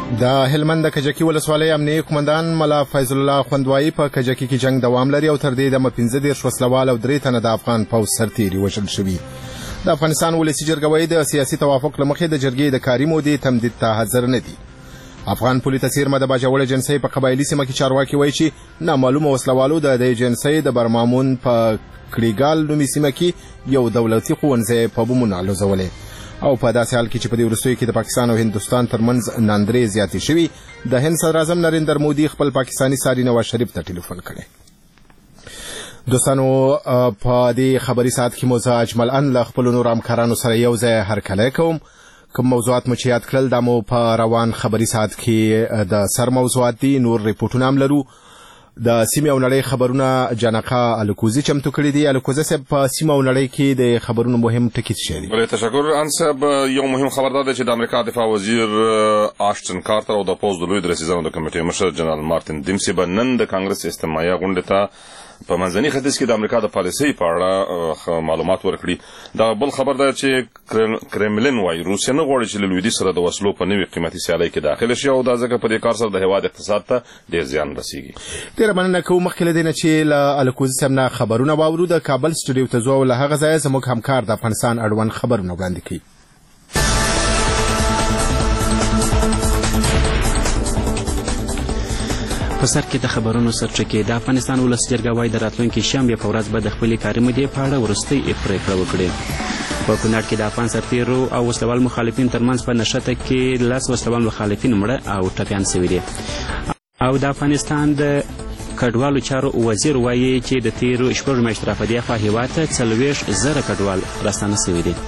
د هلمند د کجکي ولسوالۍ امنیه قومندان ملا فیض الله خوندوایي په کجکي کې جنگ دوام لري او تر دې دمه 15 وسلوال او 3 تنه د افغان پوځ سرتیري وژل شوي. د افغانستان ولسي جرګه وايي د سیاسي توافق له مخې د جرګې د کاري مودې تمدید ته حاضر نه دي. افغان پولیس سیرمه د باجوړ جنسي په قبایلی سیمه کې چارواکي وایي چې نامعلومه وسلوالو د جنسي د برمامون په کړیګال نومي سیمه کې یو دولتي ښوونځی په بمونو الوزولی او په داسې حال کې چې په دې وروستیو کې د پاکستان او هندوستان ترمنځ ناندرې زیاتې شوي. د هند صدراعظم نریندر مودي خپل پاکستاني ساري نواز شریف ته ټلیفون کړی. دوستانو په دې خبري ساعت کې مو زه اجمل ان له خپلو نورو همکارانو سره یو ځای هرکلی کوم. کوم موضوعات مو چې یاد کړل دا مو په روان خبري ساعت کې د سر موضوعات دي. نور ریپورټونه هم لرو. د سیمې او نړۍ خبرونه جانقه الکوزي چمتو کړي دي. الکوزه صاحب په سیمه او نړۍ کې د خبرونو مهم ټکي څه دي؟ تشکر ان صاحب. یو مهم خبر دا چې د امریکا دفاع وزیر آشټن کارتر او د پوز د لوی درسیزانو د کمیټې مشر جنرال مارتن دیمسي به نن د کانګرس استماعیه غونډې ته په منځني ختیځ کې د امریکا د پالیسۍ په اړه معلومات ورکړي. دا بل خبر دا چې کرملین وايي روسیه نه غواړي چې له لویدیځ سره د وسلو په نوي قیمتي سیالۍ کې داخله شي او دا ځکه په دې کار سره د هېواد اقتصاد ته ډېر زیان رسیږي. ډېره مننه کوو. مخکې له دې نه چې له الکوزي صاحب نه خبرونه واورو د کابل سټوډیو ته ځو او له هغه ځایه زموږ همکار د افغانستان اړوند خبرونه وړاندې کوي. په سر کې د خبرونو سرچکې د افغانستان ولس جرګه وايي د راتلونکي شنبې په ورځ به د خپلې کاري مودې په اړه وروستۍ پرېکړه وکړي. په کونړ کې د افغان سرتیرو او وسلوال مخالفین ترمنځ په نښته کې 10 وسلوال مخالفین مړه او ټپیان شوي دي. او د افغانستان د کډوالو چارو وزیر وايي چې د تیرو شپږو میاشتو راپه دېخوا هېواد ته 40,000 کډوال راستانه شوي دي.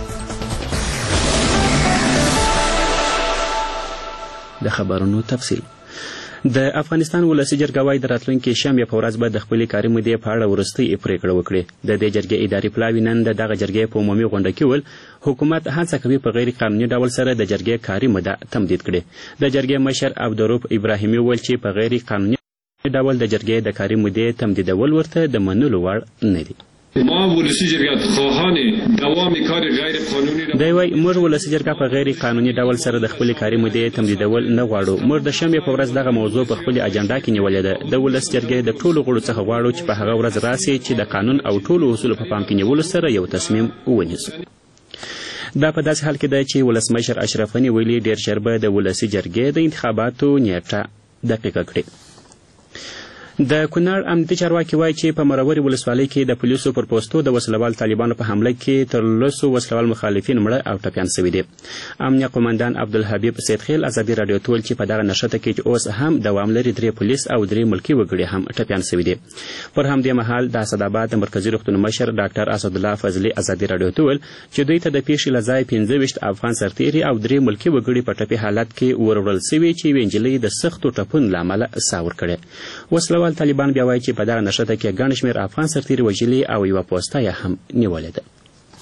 د خبرونو تفصیل. د افغانستان ولسي جرګه وايي د راتلونکي شنبې په ورځ به د خپلې کاري مودې په اړه وروستۍ پرېکړه وکړي. د دې جرګې اداري پلاوي نن د دغه جرګې په عمومي غونډه کې ویل حکومت هڅه کوي په غیر قانوني ډول سره د جرګې کاري موده تمدید کړي. د جرګې مشر عبدالرؤف ابراهیمي ویل چې په غیر قانوني ډول د جرګې د کاري مودې تمدیدول ورته د منلو وړ نه دي. ما ولسی جرګه خواهان دوام کار غیر قانوني دی وايي موږ ولسی جرګه په غیر قانوني ډول سره د خپل کاري مودې تمدیدول نه غواړو. موږ د شنبې په ورځ دغه موضوع په خپل اجنډا کې نیولې ده. د ولسی جرګې د ټولو غړو څخه غواړو چې په هغه ورځ راسي چې د قانون او ټولو اصولو په پام کې نیولو سره یو تصمیم ونیسو. دا په داسې حال کې ده چې ولسمشر اشرف غني ویلي ډېر ژر به د ولسی جرګې د انتخاباتو نیټه دقیقه کړي. د کونړ امنیتي چارواکي وایي چې په مروري ولسوالۍ کې د پولیسو پر پوستو د وسلوال طالبانو په حمله کې تر 10 وسلوال مخالفین مړه او ټپیان شوي دي. امنیه قومندان عبدالحبیب سیدخیل ازادي راډیو ته ویل چې په دغه نښته کې چې اوس هم دوام لري 3 پولیس او 3 ملکي وګړي هم ټپیان شوي دي. پر همدې مهال د اسداباد د مرکزي روغتون مشر ډاکټر اسدالله فضلي ازادي راډیو ته ویل چې دوی ته د پیښې له ځایه 25 افغان سرتیري او 3 ملکي وګړي په ټپي حالت کې وروړل شوي چې یوې نجلۍ د سختو ټپونو له امله ساه ورکړې. وسلوال طالبان بیا وایي چې په دغه نښته کې ګڼ شمېر افغان سرتیري وژلي او یوه پوسته یې هم نیولې ده.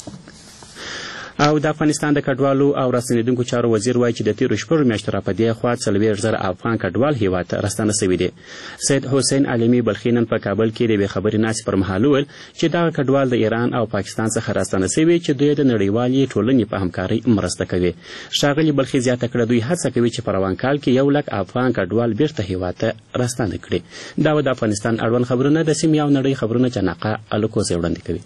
او د افغانستان د کډوالو او راستنېدونکو چارو وزیر وایي چې د تیرو شپږو میاشتو راپه دېخوا 40,000 افغان کډوال هېواد ته راستانه شوي دي. سید حسین عالمي بلخي نن په کابل کې د یوې خبري ناستې پر مهال وویل چې دغه کډوال د ایران او پاکستان څخه راستانه شوي چې دوی د نړیوالې ټولنې په همکارۍ مرسته کوي. ښاغلي بلخي زیاته کړه دوی هڅه کوي چې په روان کال کې 100,000 افغان کډوال بیرته هېواد ته راستانه کړي. دا و د افغانستان اړوند خبرونه. د سیمې او نړۍ خبرونه جانقه الکوزي وړاندې کوي.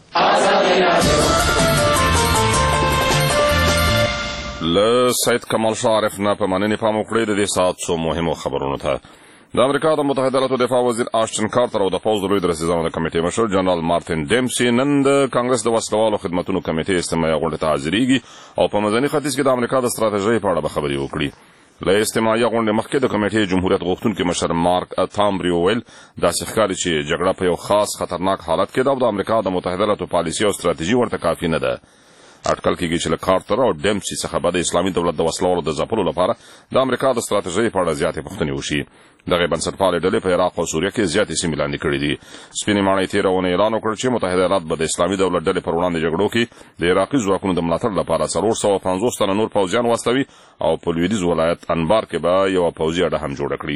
له سید کمال شاه عارف نه په مننې پام وکړئ د دې ساعت څو مهمو خبرونو ته. د امریکا د متحده ایالاتو دفاع وزیر آشټن کارتر او د پوځ د لوی درسیزانو د کمیټې مشر جنرال مارتن دیمسي نن د کانګرس د وسلوالو خدمتونو کمیټې استماعیه غونډې ته حاضرېږي او په منځني ختیځ کې د امریکا د ستراتیژۍ په اړه به خبرې وکړي. له استماعیه غونډې مخکې د کمیټې جمهوریت غوښتونکي مشر مارک تامبري وویل داسې ښکاري چې جګړه په یو خاص خطرناک حالت کې ده او د امریکا د متحده ایالاتو پالیسي او ستراتیژي ورته کافي نه ده. اټکل کېږي چې له کارتر او ډیمسي څخه به د اسلامي دولت د وسلوالو د ځپلو لپاره د امریکا د ستراتیژۍ په اړه زیاتې پوښتنې وشي. دغه بنسټپالې ډلې په عراق او سوریه کې زیاتې سیمې لاندې کړي دي. سپینې ماڼۍ تېره اونۍ اعلان وکړ چې متحده ایالات به د اسلامي دولت ډلې پر وړاندې جګړو کې د عراقي ځواکونو د ملاتړ لپاره 450 تنه نور پوځیان واستوي او په لویدیځ ولایت انبار کې به یوه پوځي اډه هم جوړه کړي.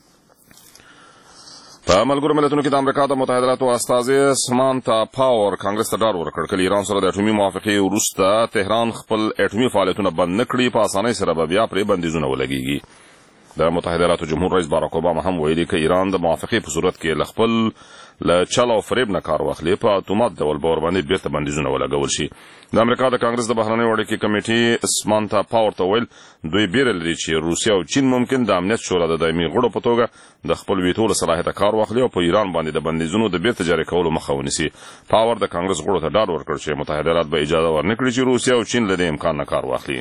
په ملګرو ملتونو کې د امریکا د متحده ایالاتو استازي سمانتا پاور کانګرس ته ډاډ ورکړ چې ایران سره د اټومي موافقې وروسته تهران خپل اټومي فعالیتونه بند نه کړي په اسانۍ سره به بیا پرې بندیزونه ولګېږي. د متحده ایالاتو جمهور رئیس باراک اوباما هم ویلي که ایران د موافقې په صورت کې له خپل له چل او فریب نه کار واخلي په اتومات ډول به ورباندې بیرته بندیزونه ولګول شي. د امریکا د کانګرس د بهرنیو اړیکو کمیټې سمانتا پاور ته ویل دوی بیره لري چې روسیه او چین ممکن د امنیت شورا د دایمي غړو په توګه د خپل ویتو له صلاحیته کار واخلي او په ایران باندې د بندیزونو د بیرته جاري کولو مخه ونیسي. پاور د کانګرس غړو ته ډاډ ورکړ چې متحده ایالات به اجازه ورنکړي چې روسیه او چین له دې امکان نه کار واخلي.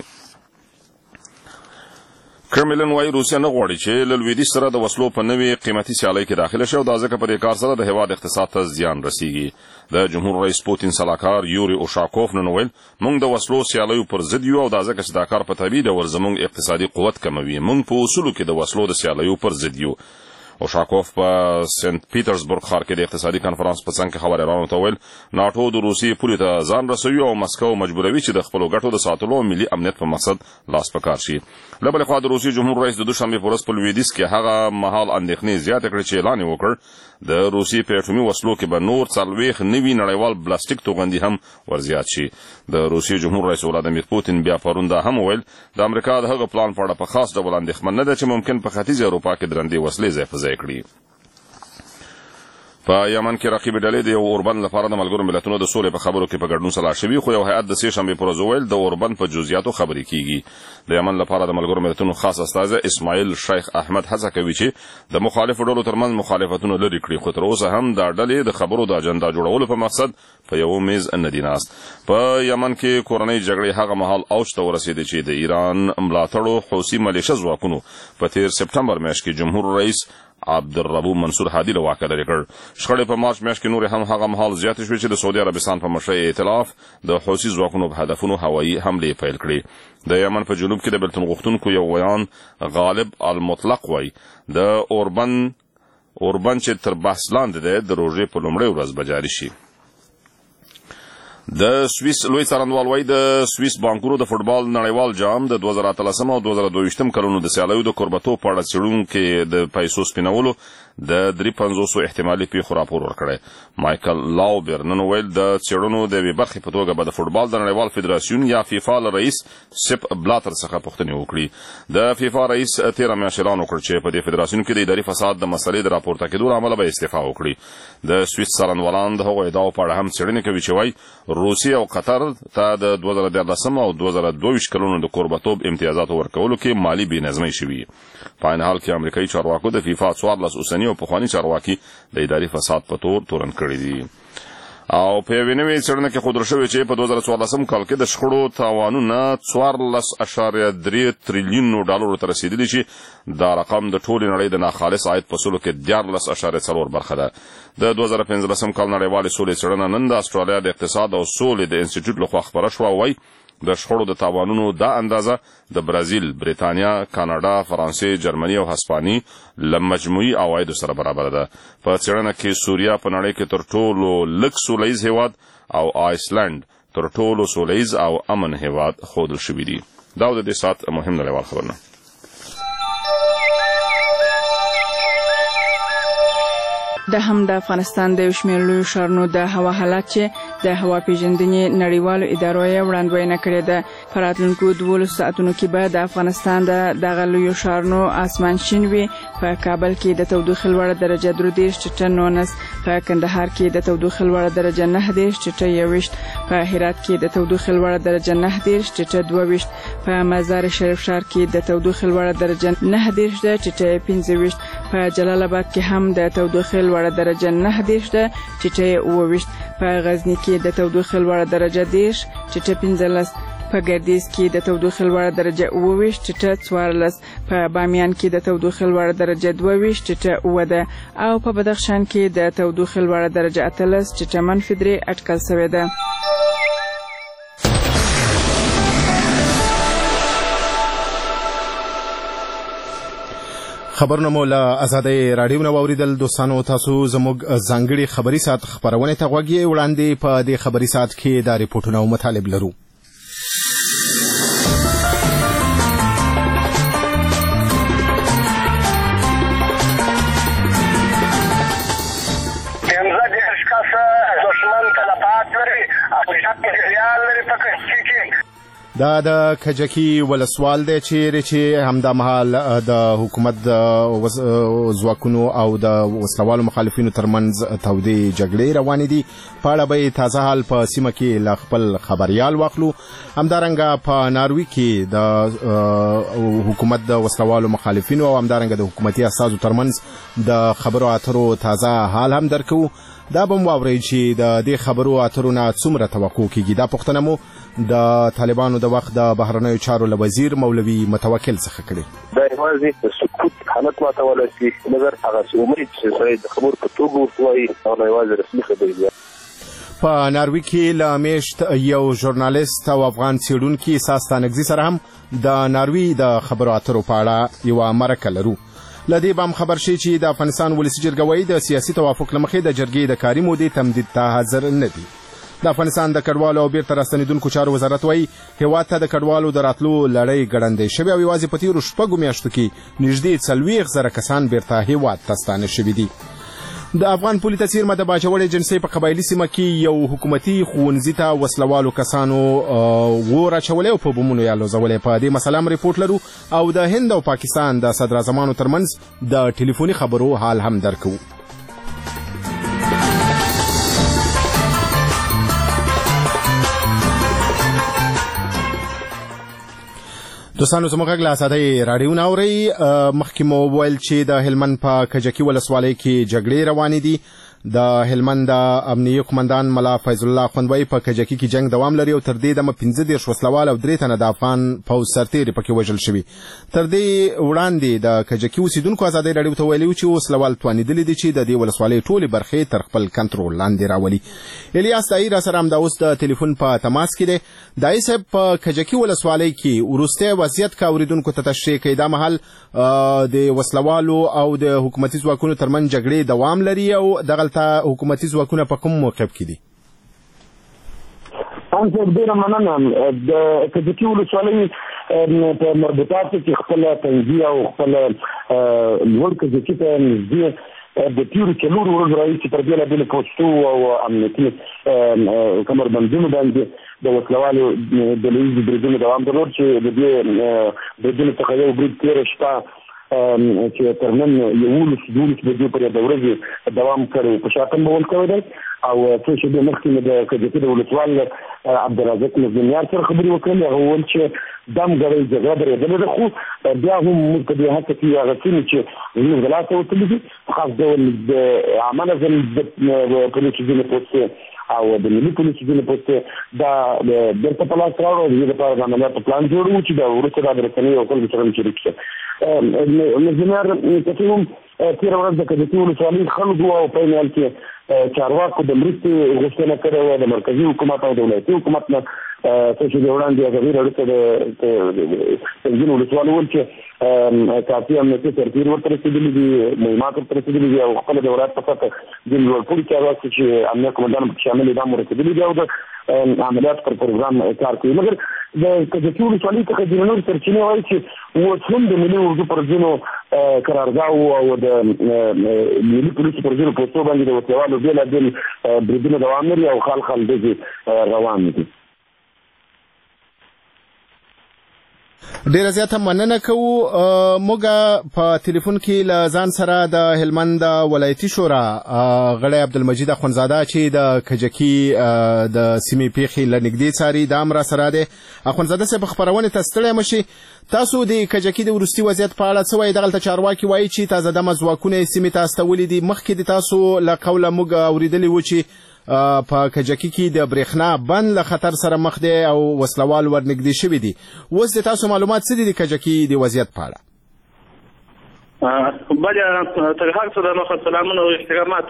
کرملن وايي روسیه نه غواړي چې له لویدیځ سره د وسلو په نوې قیمتي سیالۍ کې داخله شي او دا ځکه په دې کار سره د هېواد اقتصاد ته زیان رسیږي. د جمهور رئیس پوتین سلاکار یوري اوشاکوف نن ویل موږ د وسلو سیالیو پر ضد یو او دا ځکه چې دا کار په طبیعي ډول زموږ اقتصادي قوت کموي. موږ په اصولو کې د وسلو د سیالیو پر ضد یو. اوشاکوف په سنت پیټرزبورګ ښار کې د اقتصادي کنفرانس په څنګ کې خبريالانو ته ویل ناټو د روسیې پولې ته ځان رسوي او مسکو مجبوروي چې د خپلو ګټو د ساتلو او ملي امنیت په مقصد لاس په کار شي. له بلې خوا د روسیې جمهور رئیس د دوشنبې په ورځ په لویدیځ کې هغه مهال اندېښنې زیاتې کړې چې اعلان یې وکړ د روسیې په اټومي وسلو کې به نور 40 نوي نړیوال بلاستیک توغندي هم ورزیات شي. د روسیې جمهور رئیس ولادیمیر پوتین بیا پرون دا هم ویل د امریکا د هغه پلان په اړه په خاص ډول اندېښمن نه ده چې ممکن په ختیځ اروپا کې درندې وسلې ځای په ځای کړي. په یمن کې رقیب ډلې د یو اوربند لپاره د ملګرو ملتونو د سولې په خبرو کې په ګډون سلا شوي خو یو هیئت د سې شنبې پر ورځ ویل د اوربند په جزئیاتو خبرې کیږي. د یمن لپاره د ملګرو ملتونو خاص استازی اسماعیل شیخ احمد هڅه کوي چې د مخالفو ډلو ترمنځ مخالفتونه لرې کړي خو تر اوسه هم دا ډلې د خبرو د اجنډا جوړولو په مقصد په یو میز نه دي ناست. په یمن کې کورنۍ جګړې هغه مهال اوج ته ورسېدې چې د ایران ملاتړو حوثي ملیشه ځواکونو په 13 سپټمبر میاشت کې جمهور رئیس عبدالربو منصور هادي له واکه لرې کړ. شخړې په مارچ میاشت کې نورې هم هغه مهال زیاتې شوې چې د سعودي عربستان په مشرۍ ائتلاف د حوثي ځواکونو په هدفونو هوایي حملې پیل کړې. د یمن په جنوب کې د بېلتون غوښتونکو یو ویان غالب المطلق وایي د اوربند چې تر بحث لاندې دی د روژې په لومړۍ ورځ به جاري شي. د سویس لوی څارنوال وایي د سویس بانکونو د فوټبال نړیوال جام د 2013 او 2022 کلونو د سیالیو د کوربتوب په اړه څېړونکو د پیسو سپینولو د 350 احتمالي پیښو راپور ورکړی. مایکل لاوبر نن ویل د څېړنو د یوې برخې په توګه به د فوټبال د نړیوال فدراسیون یا فیفا له رئیس سپ بلاتر څخه پوښتنې وکړي. د فیفا رئیس 13 میاشتې اعلان وکړ چې په دې فدراسیون کې د اداري فساد د مسلې د راپورته کېدو له امله به استعفا وکړي. د سویس څارنوالان د هغو ادعاو په اړه هم څېړنې کوي چې وایي روسیه او قطر ته د 2014 او 2022 کلونو د کوربتوب امتیازاتو ورکولو کې مالي بې نظمۍ شوي. په عین حال کې امریکایي چارواکو د فیفا 14 اوسني او پخواني چارواکي د اداري فساد په تور تورن کړي دي. او په یوې نوې څېړنه کې ښودل شوې چې په 2014 کال کې د شخړو تاوانونه 14.3 تریلیون ډالرو ته رسېدلي چې دا رقم د ټولې نړۍ د ناخالص عاید په سلو کې 14.4 برخه ده. د 2015 کال نړیوالې سولې څېړنه نن د استرالیا د اقتصاد او سولې د انسټیټیوټ لخوا خپره شوه. وایي د شخړو د تاوانونو دا اندازه د برازیل، بریتانیا، کاناډا، فرانسې، جرمني او هسپاني له مجموعي عوایدو سره برابر ده. په څېړنه کې سوریا په نړۍ کې تر ټولو لږ سوله ییز هیواد او آیسلنډ تر ټولو سوله ییز او امن هیواد ښودل شوي دي. دا د دې ساعت مهم نړیوال خبرونه. د هم د افغانستان د یو شمېر لویو ښارونو د هوا حالات چې د هوا پیژندنې نړیوالو ادارو یې وړاندوینه کړې ده. په راتلونکو 12 ساعتونو کې به د افغانستان د دغه لویو ښارونو اسمان شین وي. په کابل کې د تودوخې لوړه درجه 33 ټیټه 19، په کندهار کې د تودوخې لوړه درجه 29 ټیټه 21، په هرات کې د تودوخې لوړه درجه 29 ټیټه 22، په مزار شریف ښار کې د تودوخې لوړه درجه 29 ټیټه 25، په جلال آباد کې هم د تودوخې لوړه درجه 29 ټیټه 28، په غزنی کې د تودوخې لوړه درجه 10 ټیټه 15، په ګردیز کې د تودوخې لوړه درجه 28 ټیټه 14، په بامیان کې د تودوخې لوړه درجه 22 ټیټه 7 او په بدخشان کې د تودوخې لوړه درجه 18 ټیټه -3 اټکل شوې ده. خبرونه مو له آزادۍ راډیو نه واوریدل. دوستانو تاسو زموږ ځانګړي خبري ساعت خبرونه ته غوږ یې. وړاندې په دې خبري ساعت کې دا ریپورتونه او مطالب لرو. دا د کجکي ولسوال دی چې همدا مهال د حکومت د ځواکونو او د وسلوالو مخالفینو ترمنځ تودې جګړې روانې دي. په اړه به تازه حال په سیمه کې له خپل خبریال واخلو. همدارنګه په ناروی کې د حکومت د وسلوالو مخالفینو او همدارنګه د حکومتي اساسو ترمنځ د خبرو اترو تازه حال هم درکو. دا به مو واورئ چې د دې خبرو اترو نه څومره توقع کیږي. دا پوښتنه مو د طالبانو د وخت د بهرنیو چارو له وزیر مولوي متوکل څخه کړې. دا یوازې د سکوت حالت ماتولی شي مګر هغه امید چې سړی د خبرو په توګه ورته وایي هغه یوازې رسمي خبرې دي. په ناروی کې له میشت یو ژورنالیست او افغان څېړونکي احساس تانکزي سره هم د ناروی د خبرو اترو په اړه یوه مرکه لرو. لدې به هم خبر شي چې د افغانستان ولسي جرګه د سیاسي توافق له مخې د جرګې د کاري مودې تمدید ته حاضر نه دي. د افغانستان د کډوالو او بیرته راستنېدونکو چارو وزارت وایي هېواد ته د کډوالو د راتلو لړۍ ګړندۍ شوې او یوازې په تېرو 6 میاشتو کې نږدې 40,000 کسان بیرته هېواد ته ستانه شوي دي. د افغان پولي ته څیرمه د باجوړې جنسۍ په قبایلي سیمه کې یو حکومتي ښوونځي ته وسلوالو کسانو اور اچولی او په بمونو یې الوزولی. په دې مسله هم ریپورټ لرو او د هند او پاکستان د صدراعظمانو ترمنځ د ټلیفوني خبرو حال هم درکو. دوستانو زموږ غږ له ازادۍ راډیو نه اورئ. مخکې مو وویل چې د هلمند په کجکي ولسوالۍ کې جګړې روانې دي. د هلمند د امنیه قمندان ملا فیض الله خوندوی په کجکي کې جنگ دوام لري او تر دې دمه 15 وسلوال او 3 تنه د افغان پوځ سرتیري پکې وژل شوي. تر دې وړاندې د کجکي اوسیدونکو ازادۍ راډیو ته ویلي چې وسلوال توانېدلي دي چې د دې ولسوالۍ ټولې برخې تر خپل کنټرول لاندې راولي. الیاس دایي را سره همدا اوس د ټلیفون په تماس کې دی. دایي صاحب په کجکي ولسوالۍ کې وروستی وضعیت که اورېدونکو ته تشریح کوي. دا مهال د وسلوالو او د حکومتي ځواکونو ترمنځ جګړې دوام لري او دغلته حکومتي ځواکونه په کوم موقف کې دي؟ ډېره مننه. د کجکي ولسوالۍ په مربوطاتو کې خپله تنګي او خپله لوړ کجکي ته نږدې د تیرو 4 ورځو راهیسې پر بېلابېلو پوسټو او امنیتي کمربندونو باندې د وسلوالو ډله ییزو بریدونو دوام درلود چې د دې بریدونو څخه یو برید تېره شپه چې تر نن 11-12 بجې پورې د ورځې دوام کړی په شاتم بول کوی دی او څه شېبې مخکې مې د کجکي د ولسوال عبدالرزاق مزدمیار سره خبرې وکړلې. هغه وویل چې دم ګړۍ جګړه درېدلې ده خو بیا هم موږ په دې هڅه کې هغه سیمې چې زموږ د لاسه وتلي دي خاص ډول د عامه نظم د پولیسو ځینې پوستې او د ملي پولیسو ځینې پوستې دا بېرته په لاس راوړو. د دې لپاره د عملیاتو پلان جوړوو چې د وروسته دا د رسنیو او خلکو سره شریک شي. مزدمیار کسي هم تېره ورځ د کجکي ولسوالۍ خلکو او په عین حال کې چارواکو د مرستې غوښتنه کړې وه د مرکزي حکومت او د ولایتي حکومت نه. څه چې د وړاندې ازادۍ راډیو ته د تنګین ولسوال وویل چې کافي امنیتي سرتیري ورته رسېدلي دي، مهمات ورته رسېدلي دي او خپله د ولایت په سطحه ځینې لوړپوړي چارواکي چې امنیه قمندان پکې شامل دي دا هم رسېدلي دي او د عملیات پر پروګرام کار کوي. مګر د کجکي ولسوالۍ څخه ځینې نور سرچینې وایي چې اوس هم د ملي اردو پر ځینو قرارګاهو او د ملي پولیسو پر ځینو پوستو باندې د وسلوالو بېلابېل بریدونه دوام لري او خال ډزې روان دي. ډیره زیاته مننه کوو. موږ په ټلیفون کې له ځان سره د هلمند ولایتي شورا غړی عبدالمجید اخوندزاده چې د کجکي د سیمې پیښې له نږدې څاري دا هم را سره دی. اخوندزاده صاحب خپرونې ته ستړی مشي. تاسو د کجکي د وروستي وضعیت په اړه څه وایي؟ دغلته چارواکي وایي چې تازه دمه ځواکونه یې سیمې ته استولي دي. مخکې د تاسو له قوله موږ اورېدلي وو چې په کجکي کې د برېښنا بند له خطر سره مخ دی او وسلوال ورنږدې شوي دي. اوس د تاسو معلومات څه دي د کجکي د وضعیت په اړه؟ بله تر هر څه د مخه سلامونه او احترامات.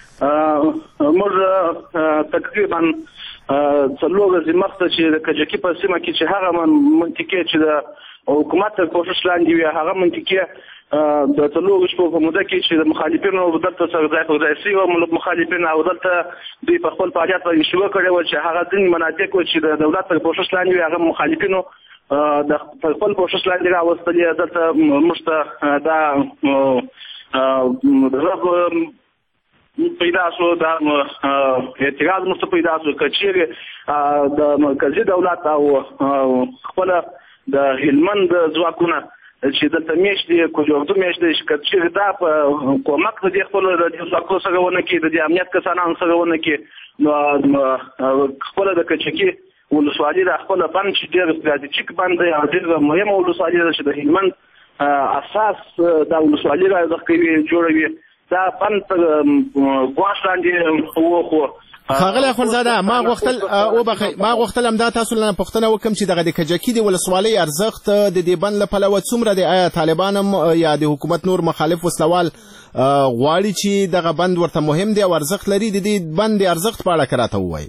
موږ تقریبا 4 ورځې مخته چې د کجکي په سیمه کې چې هغه منطقې چې د حکومت تر کوښښ لاندې وي هغه منطقې د 4 شپو په موده کې چې د مخالفینو دلته سره ځای پر ځای شوي وو مخالفین او دلته دوی په خپل فعالیت باندې شروع کړی وو چې هغه ځینې مناطق وو چې د دولت تر کوښښ لاندې وي هغه مخالفینو د خپل کوښښ لاندې راوستلي. دلته موږ ته دا پیدا شو دا اعتراض مست پیدا شو کچېره د مرکزی دولت او خپل د هلمند ځواکونه چې دلته میشتې کوجورتو میشتې کچېره دا په کومک د خپل د ځواکو سره ونه کې د امنیت کسانو سره ونه کې نو خپل د کچکی ولسوالي د خپل بند چې ډېر استراتیژیک بند دی او ډېر مهمه ولسوالي ده چې د هلمند اساس د ولسوالي راځي کوي جوړوي دا بند ګواښ لاندې وخو ښاغلی اخوندزاده ما غوښتل همدا تاسو نه پوښتنه وکړم چې دغه د کجکي د ولسوالۍ ارزښت د دې بند له پلوه څومره دی؟ آیا طالبان هم یا د حکومت نور مخالف وسلوال غواړي چې دغه بند ورته مهم دی او ارزښت لري؟ د دې بند د ارزښت په اړه که راته ووایي.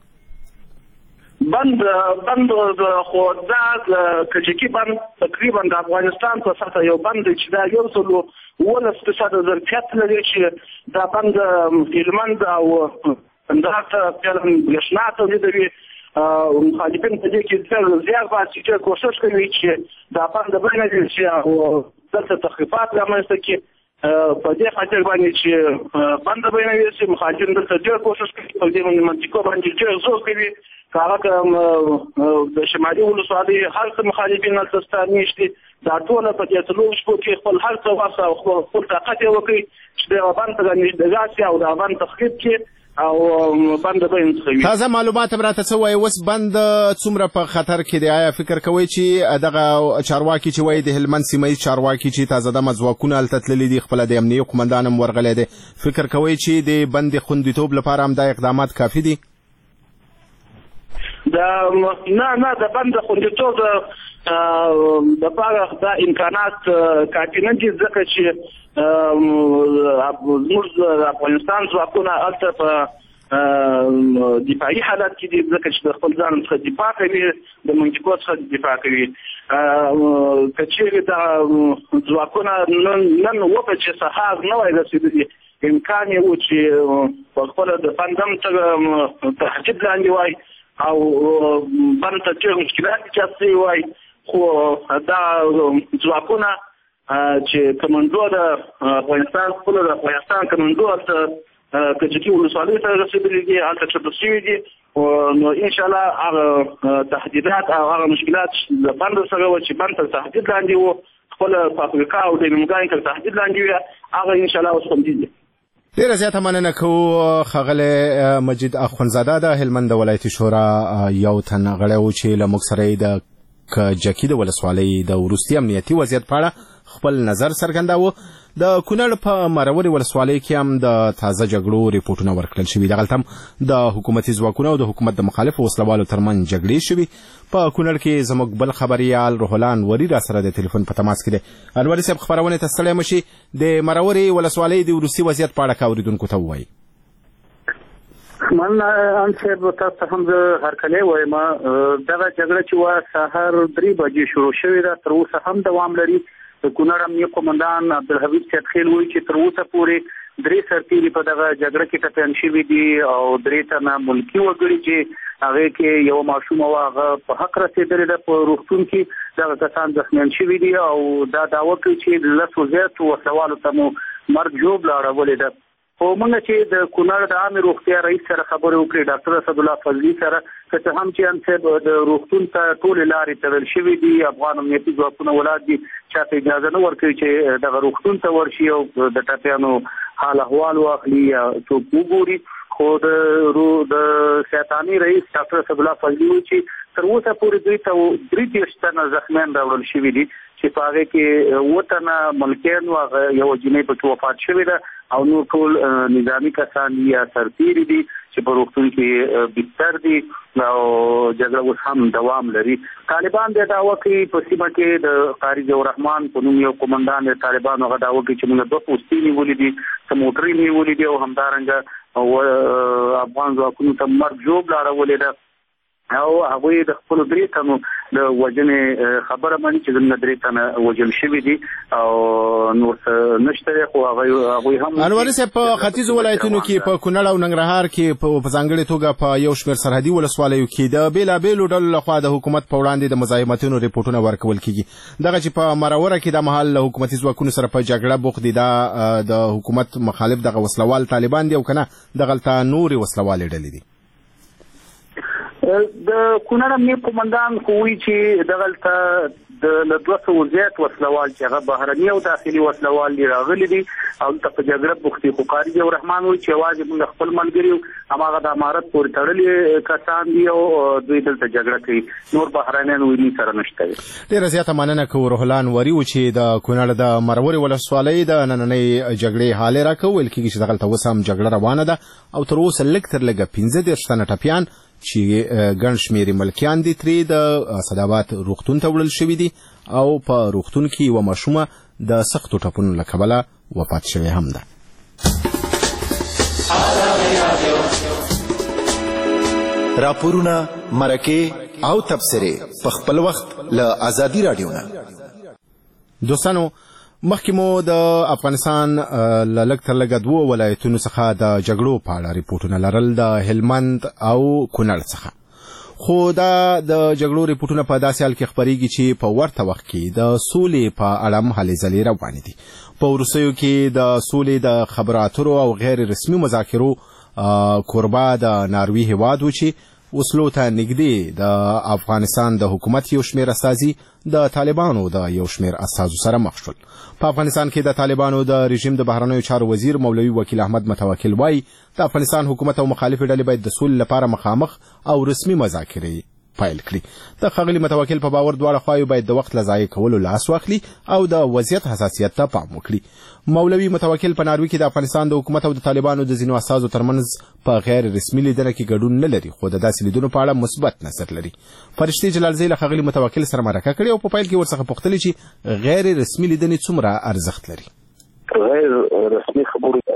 بند خو دا کجکي بند تقریبا د افغانستان په سطح یو بند دی چې دا 1.5% ظرفیت لري چې دا بند هلمند او کندهار ته برېښنا تولیدوي. مخالفین په دې کې ډېر زیات باسي چې کوشش کوي چې دا بند بنه شي او دلته تخفیفات رامنځته کړي په دې خاطر باندې چې بند بنه شي. مخالفین دلته ډېر کوشش کوي په دې منطقو باندې ډېر زور کوي. هغه د شمالي ولسوالۍ هر څه مخالفین هلته نشته دا ټول په دې څلور شپو کې خپل هر څه واسه او خپل طاقت یې وکړي چې د بند ته نږدې او د بند تخریب کې او بند به انتخابي. تازه معلومات هم راته څه وایي اوس بند څومره په خطر کې دی؟ آیا فکر کوئ چې دغه چارواکي چې وایي د هلمند سیمه ییز چارواکي چې تازه دمه ځواکونه هلته تللي دي خپله د امنیې قمندان هم ورغلی دی، فکر کوئ چې د بند خوندیتوب لپاره هم دا اقدامات کافي دي؟ نه د بند خوندیتوب دپاره دا امکانات کافي نه دي ځکه چې زموږ د افغانستان ځواکونه هلته په دفاعي حالت کې دي ځکه چې د خپل ځان څخه دفاع کوي د منطقو څخه دفاع کوي. که چېرې دا ځواکونه نن وکړه چې سهار نه وای رسېدلي امکان یې و چې په خپله د بند هم تهدید لاندې وای او بند ته ډېر مشکلات ایجاد شوي وای. خو دا ځواکونه چې کمنډو د افغانستان خپله د افغانستان کمنډو هلته کجکي ولسوالۍ ته رسېدلي دي هلته چمتو شوي دي نو انشاءالله هغه تهدیدات او هغه مشکلات د بند سره وه چې بند ته تهدید لاندې وو خپله په افریقا او د نیمګانې ته تهدید لاندې وي هغه انشاءالله اوس خوندي دي. ډیره زیاته مننه کوو ښاغلی مجید اخوندزاده د هلمند د ولایتي شورا یو تن غړی و چې له موږ سره یې د کجکي د ولسوالۍ د وروستي امنیتي وضعیت په اړه خپل نظر څرګنداوه. د کونړ په مرورې ولسوالۍ کې هم د تازه جګړو ریپورټونه ورکړل شوي. دغلته هم د حکومتي ځواکونو او د حکومت د مخالفو وسلوالو ترمنځ جګړې شوي. په کونړ کې زموږ بل خبریال روح الله انوري را سره د ټلیفون په تماس کې دی. انوري صاحب خپرونې ته ستړی مه شي، د مرورې ولسوالۍ د وروستي وضعیت په اړه که اورېدونکو ته ووایي. مننه ان صاحب تاسو ته هم زه هرکلی وایم. دغه جګړه چې وه سهار 3 بجې شروع شوې ده تر اوسه هم دوام لري. د کونړ امنیه قمندان عبدالحبیب سیدخیل وایي چې تر اوسه پورې 3 سرتیري په دغه جګړه کې ټپیان شوي دي او 3 تنه ملکي وګړي چې هغې کې یو ماشوم وه هغه په حق رسېدلې ده په روغتون کې دغه کسان زخمیان شوي دي او دا دعوه کوي چې 10 زیاتو وسلوالو ته مو مرګ ژوبله اړولې ده. خو موږ چې د کونړ د عامې روغتیا رئیس سره خبرې وکړې ډاکټر اسدالله فضلي سره که څه هم چې ان د روغتون ته ټولې لارې تړل شوي دي افغان امنیتي ځواکونه ولاړ دي چاته اجازه نه ورکوي چې دغه روغتون ته ورشي او د ټپیانو حال احوال واخلي یا څوک وګوري. خو د سیطاني رئیس ډاکټر اسدالله فضلي وایي چې تر اوسه پورې دوی ته 33 تنه زخمیان راوړل شوي دي چې په هغې کې 7 تنه ملکیان و هغه یوه جینۍ پکې وفات شوې ده او نور ټول نظامي کسان یا سرتیري دي چې په روغتون کې بستر دي او جګړه اوس هم دوام لري. طالبان د دعوه کوي په سیمه کې د قاری ضیاء الرحمن په نوم یو قومندان د طالبانو هغه دعوه کوي چې موږ 2 پوستې نیولې دي څه موټرې نیولې دي او همدارنګه افغان ځواکونو ته مرګ ژوبله اړولې ده. او هغوی د خپل درې تنو د وجنې خبره باندې چې د درې تنه وجل شوي دي او نور نشته خو هغوی هم انواري صاحب په ختیځو ولایتونو کې په کونړ او ننګرهار کې په ځانګړې توګه په یو شمېر سرحدي ولسوالیو کې د بېلابېلو ډلو لخوا د حکومت په وړاندې د مزاحمتونو ریپورټونه ورکول کېږي دغه چې په مروره کې د مهال له حکومتي ځواکونو سره په جګړه بوخت دي دا د حکومت مخالف دغه وسلوال طالبان دي او که نه دغلته نورې وسلوالې ډلې دي د کونړ امنیه قومندان خو وایي چې دغلته د 200 زیات وسلوال چې هغه بهرني او داخلي وسلوال راغلي دي او د جګړه بوختي خو قاری او رحمان وایي چې یوازې موږ خپل ملګري هماغه د امارت پورې تړلي کسان دي او دوی دلته جګړه کوي نور بهرنیان وایي سره نشته ډېره زیاته مننه کوو روح الله انوري و چې د کونړ د مرورې ولسوالۍ د نننۍ جګړې حال یې راکړ ویل کېږي چې دغلته اوس هم جګړه روانه ده او تر اوسه لږ تر لږه 15 تنه ټپیان چې ګڼ شمېرې ملکیان دي ترې د اسداباد روغتون ته وړل شوي دي او په روغتون کې یوه ماشومه د سختو ټپونو له کبله وفات شوې هم ده راپورونه مرکې او تبصرې په خپل وخت له آزادي راډیو نه دوستانو مخکې مو د افغانستان له لږ تر لږه 2 ولایتونو څخه د جګړو په اړه ریپورټونه لرل د هلمند او کونړ څخه خو دا د جګړو ریپورټونه په داسې حال کې خپریږي چې په ورته وخت کې د سولې په اړه هم هلې ځلې روانې دي په وروستیو کې د سولې د خبرو اترو او غیر رسمي مذاکرو کوربه د ناروې هیواد و چې وسلو ته نږدې د افغانستان د حکومت یو شمېر استازي د طالبانو د یو شمېر استازو سره مخ شول په افغانستان کې د طالبانو د رژیم د بهرنیو چارو وزیر مولوي وکیل احمد متوکل وایي د افغانستان حکومت او مخالفې ډلې باید د سولې لپاره مخامخ او رسمي مذاکرې پیل کړي د ښاغلي متوکل په باور دواړه خواوې باید د وخت له ضایع کولو لاس واخلي او د وضعیت حساسیت ته پام وکړي مولوي متوکل په ناروې کې د افغانستان د حکومت او د طالبانو د ځینو استازو ترمنځ په غیر رسمي لیدنه کې ګډون نه لري خو د داسې لیدنو په اړه مثبت نظر لري فرشتي جلالزی له ښاغلي متوکل سره مرکه کړې او په پیل کې ورڅخه پوښتلې چې غیر رسمي لیدنې څومره ارزښت لري غیر رسمي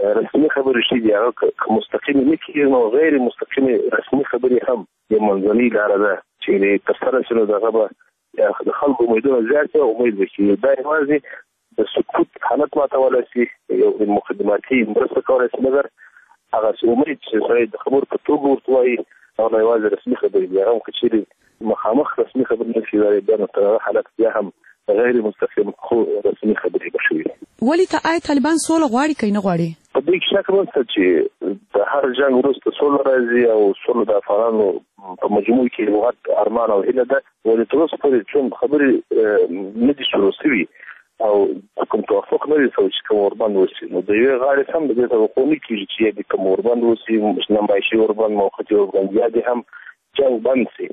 خبرې شي دي هغه مستقیمې نه کېږي نو غیر مستقیمې رسمي خبرې هم یو منځنۍ لاره ده چې ترسره شي نو دغه به د خلکو امیدونه زیات او امید وکړي دا یوازې د سکوت حالت ماتولی شي یو مقدماتي مرسته کولی شي مګر هغه امید چې سړی د خبرو په توګه ورته وایي هغه یوازې رسمي خبرې دي هغه هم که چېرې مخامخ رسمي خبرې نه شي بیا نو تر هغه حالت بیا هم غیر مستقیم خو رسمي خبرې به شوي ولې ته آیا طالبان سوله غواړي که نه غواړي په دې کې شک نشته چې د هر جنګ وروسته سوله راځي او سوله د افغانانو په مجموع کې یو غټ ارمان او هیله ده ولې تر اوسه پورې کوم خبرې نه دي شروع شوي او کوم توافق نه دی شوی چې کوم اوربند وشي نو د یوې غاړې هم د دې توقع نه کېږي چې د کوم اوربند وشي نمایشي اوربند موقتي اوربند یا دې هم جنګ بند شي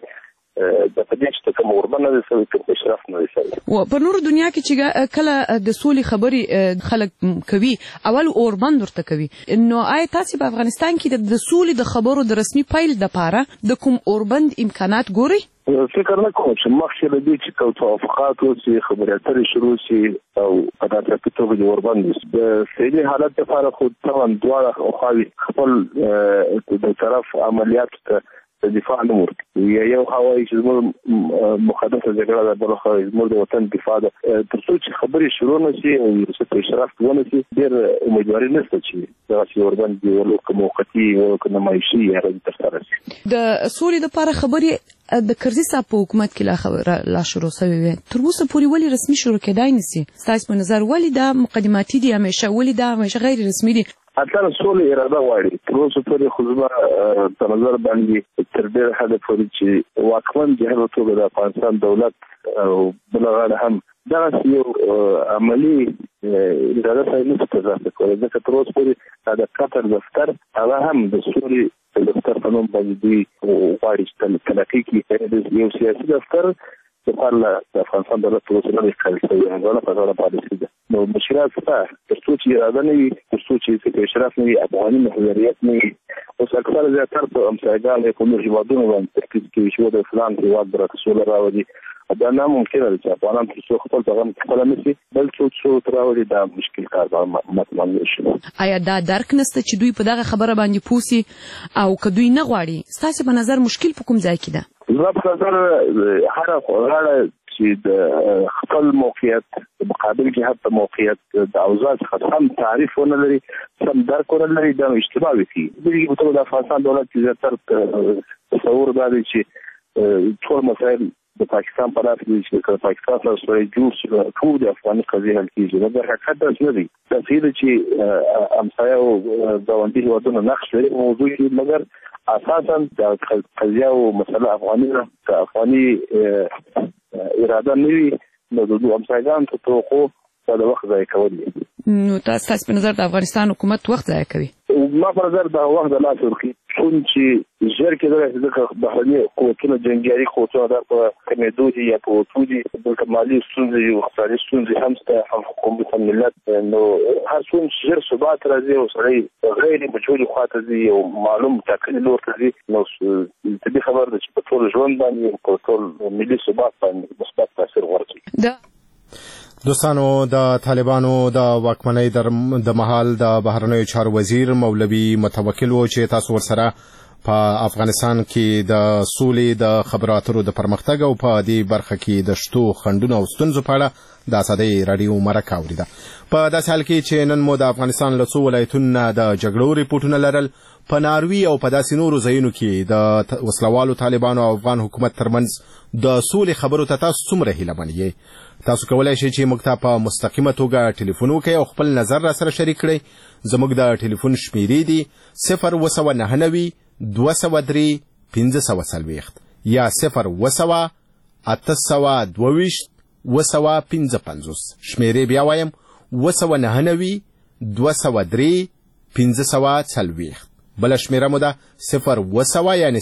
د پدې چې کوم اوربند نه دی شوی کوم اشراف نه دی شوی او په نور دنیا کې چې کله د سولې خبرې خلک کوي اول اوربند ورته کوي نو آیا تاسو په افغانستان کې د سولې د خبرو د رسمي پیل لپاره د کوم اوربند امکانات ګوري فکر نه کوم چې مخکې له دې چې کوم توافقات وشي خبرې اترې شروع شي او په داسې توګه د اوربند د فعلي حالت لپاره خو طبعا دواړه خواوې خپل د طرف عملیاتو ته دفاع نه ورکوي یو هوایي چې زموږ مقدسه جګړه ده بله خوا زموږ د وطن دفاع ده تر څو چې خبرې شروع نه شي او څه په اشراف ونه شي ډېر امیدواري نشته چې دغسې اوربند ولو که موقتي ولو که نمایشي هغه ترسره شي د سولې لپاره خبرې د کرزي صاحب په حکومت کې لا شروع شوې وې تر اوسه پورې ولې رسمي شروع کېدای نه شي ستاسو په نظر ولې دا مقدماتي دي همیشه ولې دا همیشه غیر رسمي دي اصلا سولې اراده غواړي تر اوسه پورې خو زما په نظر باندې تر ډېر حده پورې چې واکمن جهل په توګه د افغانستان دولت او بله غاړه هم دغسې یو عملي اراده سړی نشي ترلاسه کولی ځکه تر اوسه پورې د قطر دفتر هغه هم د سولې دفتر په نوم باندې دوی غواړي چې تلقي کړي یو سیاسي دفتر لپاره د افغانستان دولت تر اوسه نه دی قایل شوی هغه په غاړه پالیسي ده نو مشکلات شته تر څو چې اراده نه وي تر څو چې اشراف نه وي افغاني محوریت نه وي اوس اکثره زیاتره په همسایګانو په نورو هېوادونو باندې ترکیز کوي چې د فلان هېواد به راته سوله راولي دا ناممکنه ده چې افغانان تر څو خپل پیغام خپله نه شي بل څوک څو راولي دا مشکل کار به مطمئن شي آیا دا درک نشته چې دوی په دغه خبره باندې پوه سي او که دوی نه غواړي ستاسو په نظر مشکل په کوم ځای کې ده زما په نظر هره غاړه چې د خپل موقعیت په مقابل کې حتی موقعیت د اوضاع څخه هم تعریف ونه لري، سم درک ونه لري، دا اشتباه وکړي. دغه په توګه د افغانستان دولت کې زیاتره تصور دا دی چې ټول مسایل د پاکستان په لاس کې دي، چې پاکستان سره سره جوړ شي ټول د افغاني قضیې حل کېږي. دا حقیقت نه دی. دا چې همسایه او ګاونډي هېوادونه نقش لري موضوع کې، مګر اساسا د قضیه او مسله افغاني د افغاني اراده نه وي، نو د همسایګانو په توقع دا د وخت ضایع کول دي. نو تاسو په نظر د افغانستان حکومت وخت ضایع کوي؟ ما په نظر دا وخت د لاس ورکړي، چون چې ژر کېدلی شي ځکه بهرني قوتونه جنګیالي قوتونه دا په کمېدو دي یا په وتو دي، دلته مالي ستونزې او اقتصادي ستونزې هم شته، هم حکومت هم ملت. نو هر څومره چې ژر ثبات راځي او سړی غیر مجهولې خوا ته ځي او معلوم ټاکلي لور ته ځي، نو طبیعي خبره ده چې په ټول ژوند باندې په ټول ملي ثبات باندې مثبت تاثیر غورځوي. دوستانو، د طالبانو د واکمنۍ د مهال د بهرنیو چارو وزیر مولوي متوکل و چې تاسو ورسره په افغانستان کې د سولې د خبرو اترو د پرمختګ او په دې برخه کې د شتو خنډونو او ستونزو په اړه د ازادۍ راډیو مرکه اوریده. په داسې حال کې چې نن مو د افغانستان له څو ولایتونو د جګړو ریپورټونه لرل، په ناروي او په داسې نورو ځایونو کې د وسلوالو طالبانو او افغان حکومت ترمنځ د سولې خبرو ته تاسو څومره هیله مند یې؟ تاسو کولای شئ چې موږ ته په مستقیمه توګه ټلیفون وکړئ او خپل نظر را سره شریک کړئ. زموږ د ټلیفون شمیرې دي 029 203 1540 یا 0 822 255. شمیرې بیا وایم 029 203 1540. بل شمیره مو ده 0 یعنی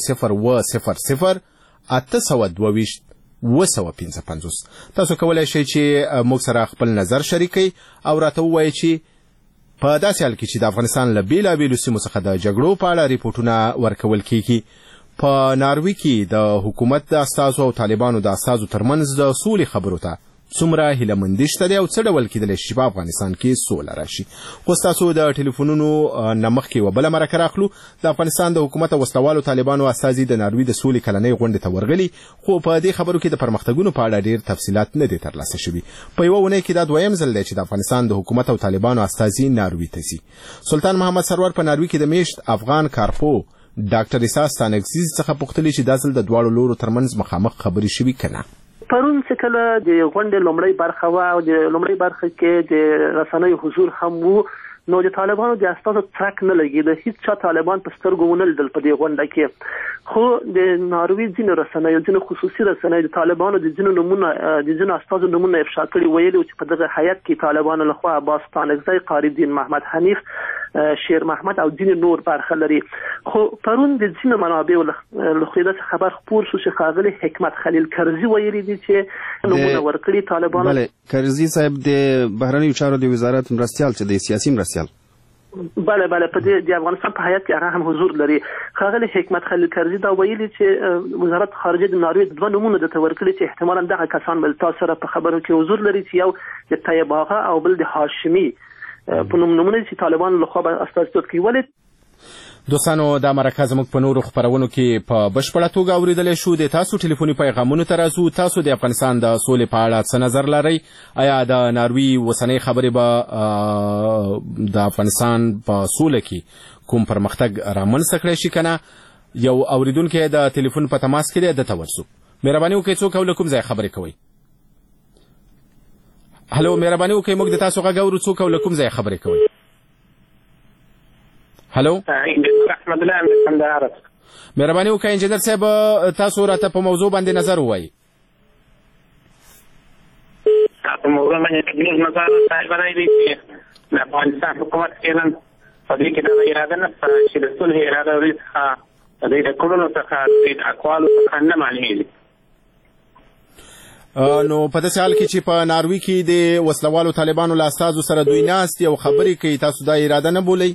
0 822 255. تاسو کولای شئ چې موږ سره خپل نظر شریکئ او راته ووایئ چې په داسې حال کې چې د افغانستان له بیلابیلو سیمو څخه د جګړو په اړه ریپورټونه ورکول کیږي، په ناروي کې د حکومت د استازو او طالبانو د استازو ترمنځ د سولې خبرو ته څومره هیلهمندي شته دی او څه ډول کېدلی شي په افغانستان کې سوله راشي. خو ستاسو د ټلیفونونو نه مخکې یوه بله مرکه راخلو. د افغانستان د حکومت او وسلوالو طالبانو استازي د ناروي د سولې کلنۍ غونډې ته ورغلي، خو په دې خبرو کې د پرمختګونو په اړه ډېر تفصیلات نه دي ترلاسه شوي. په یوه اونۍ کې دا دویم ځل دی چې د افغانستان د حکومت او طالبانو استازي ناروي ته ځي. سلطان محمد سرور په ناروي کې د میشت افغان کارپو ډاکټر عیسی ستانکزي څخه پوښتلي چې دا ځل د دواړو لورو ترمنځ مخامخ خبرې شوي که نه. پرون چې کله د غونډې لومړۍ برخه وه او د لومړۍ برخه کې د رسنیو حضور هم وو، نو د طالبانو د استازو څرک نه لګېده، هیڅ چا طالبان په سترګو ونه لیدل په دې غونډه کې. خو د ناروي ځینو رسنیو، ځینو خصوصي رسنیو د طالبانو د ځینو نومونه، د ځینو استازو نومونه افشا کړي، ویلي چې په دغه هیئت کې طالبانو لخوا عباس ستانکزی، قاری الدین محمد حنیف، شیر محمد او ځینې نور برخه لري. خو پرون د ځینو منابعو له خوا داسې خبر خپور شو چې ښاغلي حکمت خلیل کرزي ویلي دي چې نومونه ورکړي طالبانو. بله، کرزي صاحب د بهرنیو چارو د وزارت مرستیال چې د سیاسي مرستیال، بله په دې د افغانستان په هیئت کې هغه هم حضور لري. ښاغلي حکمت خلیل کرزي دا ویلي چې وزارت خارجه د ناروي دوه نومونه درته ورکړي چې احتمالا دغه کسان بل تاسو سره په خبرو کې حضور لري، چې یو د طیب آغا او بل د هاشمي په نومونه چې طالبان له خوا به استازیتوب کوي. ولې دوستانو، دا مرکه زموږ په نورو خپرونو کې په بشپړه توګه اورېدلی شو. د تاسو ټلیفوني پیغامونو ته راځو. تاسو د افغانستان د سولې په اړه څه نظر لرئ؟ آیا د ناروي اوسنۍ خبرې به د افغانستان په سوله کې کوم پرمختګ رامنځته کړی شي که نه؟ یو اورېدونکی د ټلیفون په تماس کې دی، دته ورسو. مهرباني وکړئ، څوک او له کوم ځای خبرې کوئ؟ هلو، مهرباني وکړئ، موږ د تاسو غږ اورو. څوک او له کوم ځای خبرې کوئ؟ هلو، احمد الله من کندهار. مهرباني وکړئ انجینر صاحب، تاسو راته په موضوع باندې نظر ووایئ. په موضوع باندې ډېر نظر صاحب دی چې د افغانستان حکومت کې نن په دې کې دا اراده نه شته چې د صلح اراده لري، څخه د دې کړنو څخه د اقوالو څخه نه معلومېږي. نو په داسې حال کې چې په ناروي کې د وسلوالو طالبانو له استازو سره دوی ناست او خبرې کوي، تاسو دا اراده نه بولئ؟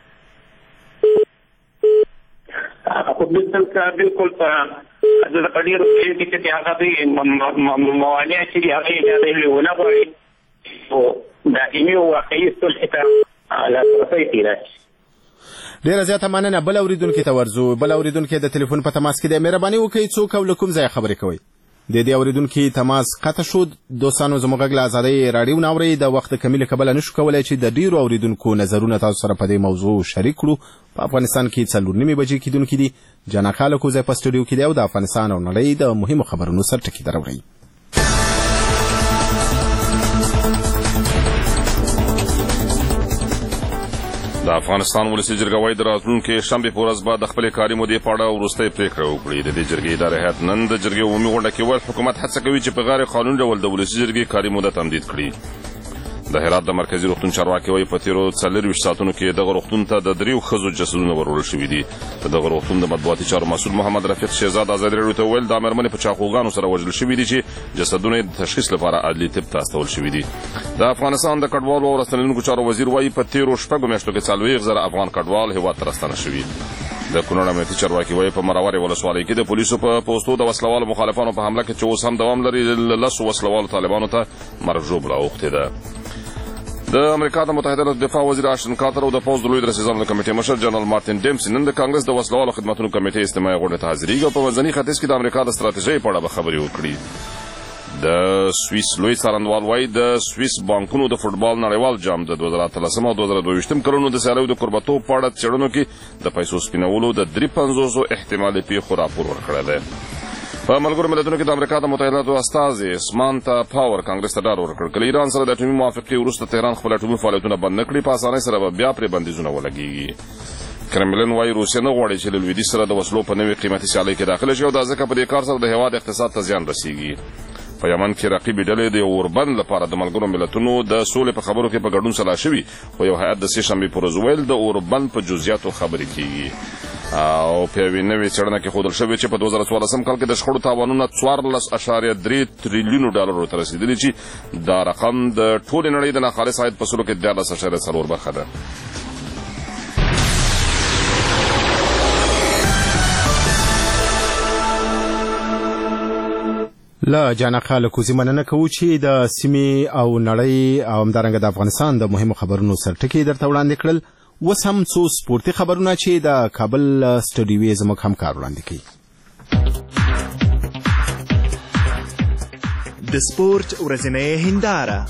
بالکل زه د ډېرو ځایونو کې چې هغه دوی موانع چې دي هغه اجازه ونه غواړي او دائمي او واقعي صلح ته لاسرسی پیدا شي. ډیره زیاته مننه. بل اوریدونکي ته ورځو. بل اوریدونکي د ټلیفون په تماس کې د مهرباني وکړئ څوک او له کوم ځای خبرې کوئ. د دې اوریدونکي تماس قطع شو. دوستانو زموږ غږ له ازادۍ راډیو نه اورئ. د وخت کمی له کبله نشو کولی چې د ډیرو اوریدونکو نظرونه تاسو سره په دې موضوع شریک کړو. په افغانستان کې 4:30 بجې کیدونکي دي. جانا خالکو ځای په سټوډیو کې دی او د افغانستان او نړۍ د مهمو خبرونو سرټکي دراوړي. د افغانستان ولسي جرګه وايي د راتلونکي شنبې په ورځ به د خپلې کاري مودې په اړه وروستۍ پرېکړه وکړي. د دې جرګې اداري هیئت نن د جرګې عمومي غونډه کې ویل حکومت هڅه کوي چې په غیر قانوني ډول د ولسي جرګې کاري موده تمدید کړي. د هرات د مرکزي روغتون چارواکي وايي په تیرو 24 ساعتونو کې دغه روغتون ته د 3 ښځو جسدونه وروړل شوي دي. د دغه روغتون د مطبوعاتي چارو مسؤل محمد رفیق شهزاد ازادي راډیو ته ویل دا مېرمنې په چاقوګانو سره وژل شوي دي چې جسدونه یې د تشخیص لپاره عدلي طب ته استول شوي دي. د افغانستان د کډوالو او راستنېدونکو چارو وزیر وايي په تیرو 6 میاشتو کې 40,000 افغان کډوال هېواد ته راستانه شوي. د کونړ امنیتي چارواکي وايي په مرورې ولسوالۍ کې د پولیسو په پوستو د وسلوالو مخالفانو په حمله کې چې اوس هم دوام لري 10 وسلوالو طالبانو ته مرګ ژوبله اوښتې ده. د امریکا د متحده ایالاتو دفاع وزیر آشتن کارتر او د پوځ د لوی درسیزانو د کمیټې مشر جنرال مارتین ډیمسي نن د کانګرس د وسلوالو خدمتونو کمیټې اجتماعي غونډې ته حاضرېږي او په منځني ختیځ کې د امریکا د ستراتیژۍ په اړه به خبرې وکړي. د سویس لوی څارنوال وايي د سویس بانکونو د فوټبال نړیوال جام د 2013 او 2022 کلونو د سیالیو د کوربتوب په اړه څېړنو کې د پیسو سپینولو د 350 احتمالي پیښو راپور ورکړی دی. په ملګرو ملتونو کې د امریکا د متحده ایالاتو استازي سمانتا پاور کانګرس ته ډاډ ورکړ که له ایران سره د اټومي موافقې وروسته تهران خپل اټومي فعالیتونه بند نه کړي په اسانۍ سره به بیا پرې بندیزونه ولګېږي. کرملن وايي روسیه نه غواړي چې له لویدیځ سره د وسلو په نوې قیمتي سیالۍ کې داخله شي او دا ځکه په دې کار سره د هېواد اقتصاد ته زیان رسیږي. په یمن کې رقیبې ډلې د اوربند لپاره د ملګرو ملتونو د سولې په خبرو کې په ګډون سلا شوي خو یو هیئت د سې شنبې په ورځ ویل د اوربند په جزئیاتو خبرې کېږي. او په یوې نوې څېړنه کې ښودل شوې چې په 2014 کال کې د شخړو تاوانونه 14.3 تریلیونو ډالرو ته رسېدلي چې دا رقم د ټولې نړۍ د ناخالص عاید په سلو کې 14.4 برخه ده. له جانا خالکو زی مننه کوو چې د سیمې او نړۍ او همدارنګه د افغانستان د مهمو خبرونو سرټکي درته وړاندې کړل. اوس هم څو سپورتي خبرونه چې د کابل سټوډیو زموږ همکار وړاندې کوي. د سپورت ورځنۍ هنداره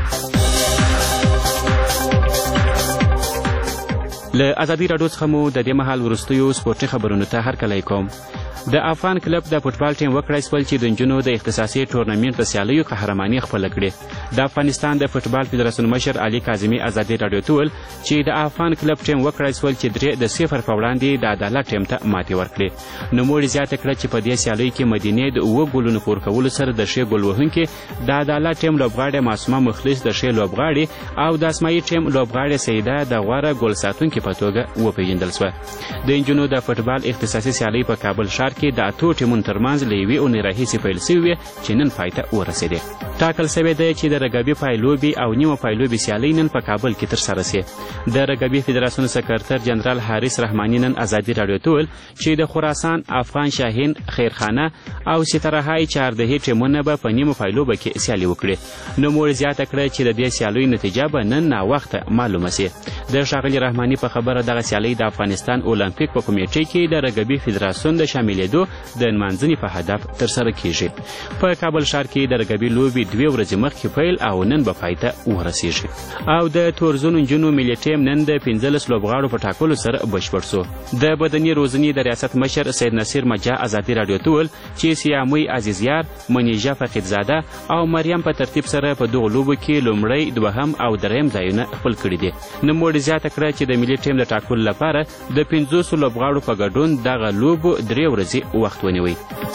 له ازادي راډیو څخه مو د دې مهال وروستیو سپورتي خبرونو ته هرکلی کوم. د افغان کلب د فوټبال ټیم وکړای سول چې د نجونو د اختصاصي ټورنمنټ د سیالیو قهرماني خپله کړې. د افغانستان د فوټبال فدراسیون مشر علي کاظمي ازادي راډیو ته ویل چې د افغان کلب ټیم وکړای سول چې 3-0 په وړاندې د عدالت ټیم ته ماتې ورکړې. نوموړي زیاته کړه چې په دې سیالیو کې مدینې د 7 ګولونو پور کولو سره د ښې ګول وهونکي د عدالت ټیم لوبغاړې معصومه مخلص د ښې لوبغاړې او د اسماعیل ټیم لوبغاړې سیده د غوره ګول ساتونکي په توګه وپېژندل شوه. د نجونو د فوټبال اختصاصي سیالۍ په کابل ښار کې د اتو ټیمونو ترمنځ له یوې اونۍ راهیسې پیل شوې وې چې نن پای ته ورسېدې. ټاکل شوې ده چې د رګبي پایلوبې او نیمه پایلوبې سیالۍ نن په کابل کې ترسره شي. د رګبي فدراسیون سکرتر جنرال حارث رحماني نن ازادي راډیو ته ویل چې د خراسان، افغان شاهین، خیرخانه او سترهای چهاردهي ټیمونه به په نیمه پایلوبه کې سیالي وکړي. نوموړي زیاته کړه چې د دې سیالیو نتیجه به نن ناوخته معلومه شي. د ښاغلي رحماني په خبره دغه سیالۍ د افغانستان اولمپیک په کمیټې کې د رګبي فدراسیون د شاملېدو د نمانځنې په هدف ترسره کیږي. په کابل ښار کې د رګبي لوبې 2 ورځې مخکې پیل او نن به پای ته ورسیږي. او د تورزونو نجونو ملي ټیم نن د 15 لوبغاړو په ټاکلو سره بشپړ شو. د بدني روزنې د ریاست مشر سید نصیر مجا ازادي راډیو ته ویل چې سیاموي عزیزیار، منیژه فقیدزاده او مریم په ترتیب سره په دغو لوبو کې لومړی، دوهم او دریم ځایونه خپل کړي دي. نوموړي زیاته کړه چې د ملي ټیم د ټاکلو لپاره د 50 لوبغاړو په ګډون دغه لوبو 3 ورځې وخت ونیوي.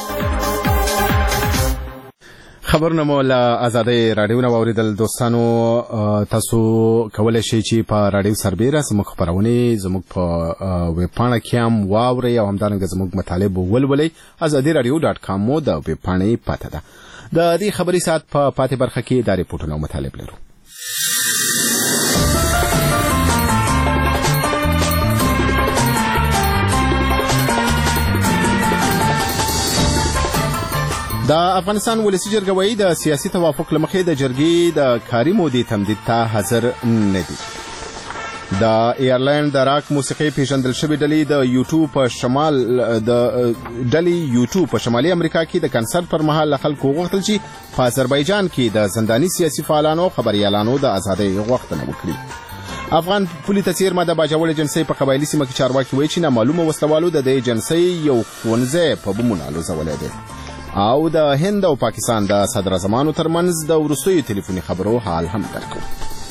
خبرونه مو له ازادۍ راډیو نه واوریدل. دوستانو تاسو کولی شئ چې په راډیو سربیره زموږ خپرونې زموږ په ویبپاڼه کې هم واورئ او همدارنګه زموږ مطالب ولولئ. ازادي راډیو .com مو د ویبپاڼې پته ده. د دې خبري ساعت په پاتې برخه کې د ریپورټونو مطالب لرو. د افغانستان ولسي جرګه وايي د سیاسي توافق له مخې د جرګې د کاري مودې تمدید ته حاضر نه دي. د ایرلند د راک موسیقي پیژندل شوې ډلې د یوټیوب په شمالي امریکا کې د کنسرت پر مهال له خلکو وغوښتل چې په آذربایجان کې د زنداني سیاسي فعالانو خبریالانو د ازادۍ غوښتنه وکړي. افغان پولي ته څیرمه د باجوړ ایجنسۍ په قبایلي سیمه کې چارواکي وایي چې نامعلومه وسلوالو د دې ایجنسۍ یو ښوونځی په بمونو الوزولی دی. او د هند او پاکستان د صدراعظمانو ترمنځ د وروستیو ټلیفوني خبرو حال هم درکوو.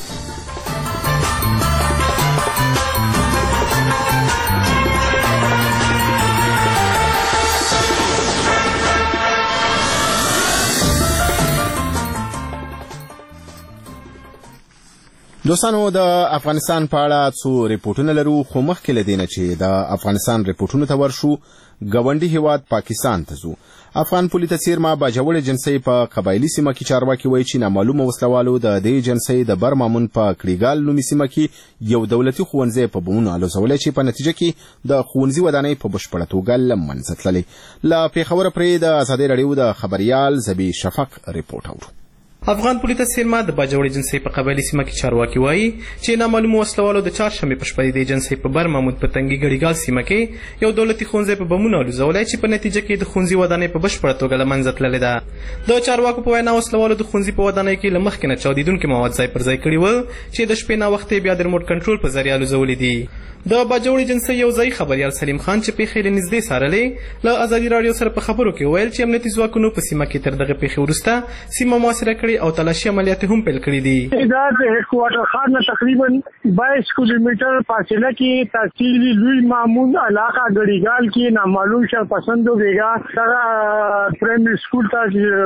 دوستانو د افغانستان په اړه څو ریپورټونه لرو، خو مخکې له دې نه چې د افغانستان ریپورټونو ته ورشو ګاونډي هیواد پاکستان ته ځو. افغان پولي ته څیرمه باجوړ ایجنسۍ په قبایلي سیمه کې چارواکي وایي چې نامعلومه وسلوالو د دې ایجنسۍ د برمامون په کړیګال نومي سیمه کې یو دولتي ښوونځی په بمونو الوزولی چې په نتیجه کې د ښوونځي ودانۍ په بشپړه توګه له منځه تللې. له پېښوره پرې د ازادۍ راډیو د خبریال زبی شفق ریپورټ اورو. افغان پولي ته څیرمه د باجوړ ایجنسۍ په قبایلي سیمه کې چارواکي وایي چې نامعلومو وسلوالو د چهارشنبې په شپه د ایجنسۍ په بر محمود په تنګي ګړیګال سیمه کې یو دولتي ښوونځی په بمونو الوزولی چې په نتیجه کې د ښوونځي ودانۍ په بشپړه توګه له منځه تللې ده. د چارواکو په وینا وسلوالو د ښوونځي په ودانۍ کې له مخکې نه چاودېدونکي مواد ځای پر ځای کړي ول چې د شپې ناوختې بیا د ریموټ کنټرول په ذریعه الوزولي دي. د باجوړ ایجنسۍ یو ځایي خبریال سلیم خان چې پیښې له نږدې څارلې له ازادي راډیو سره په خبرو کې وویل چې امنیتي ځواکونو په سیمه کې تر دغه پیښې وروسته سیمه محاصره کړې او تلاشي عملیات هم پیل کړي دي. دا د هډکوارټر ښار نه تقریبا 22 کیلومتر فاصله کې تحصیلي لوی مامون علاقه ګړیګال کې نامعلوم شرپسندو بیګا دغه پرایمري سکول ته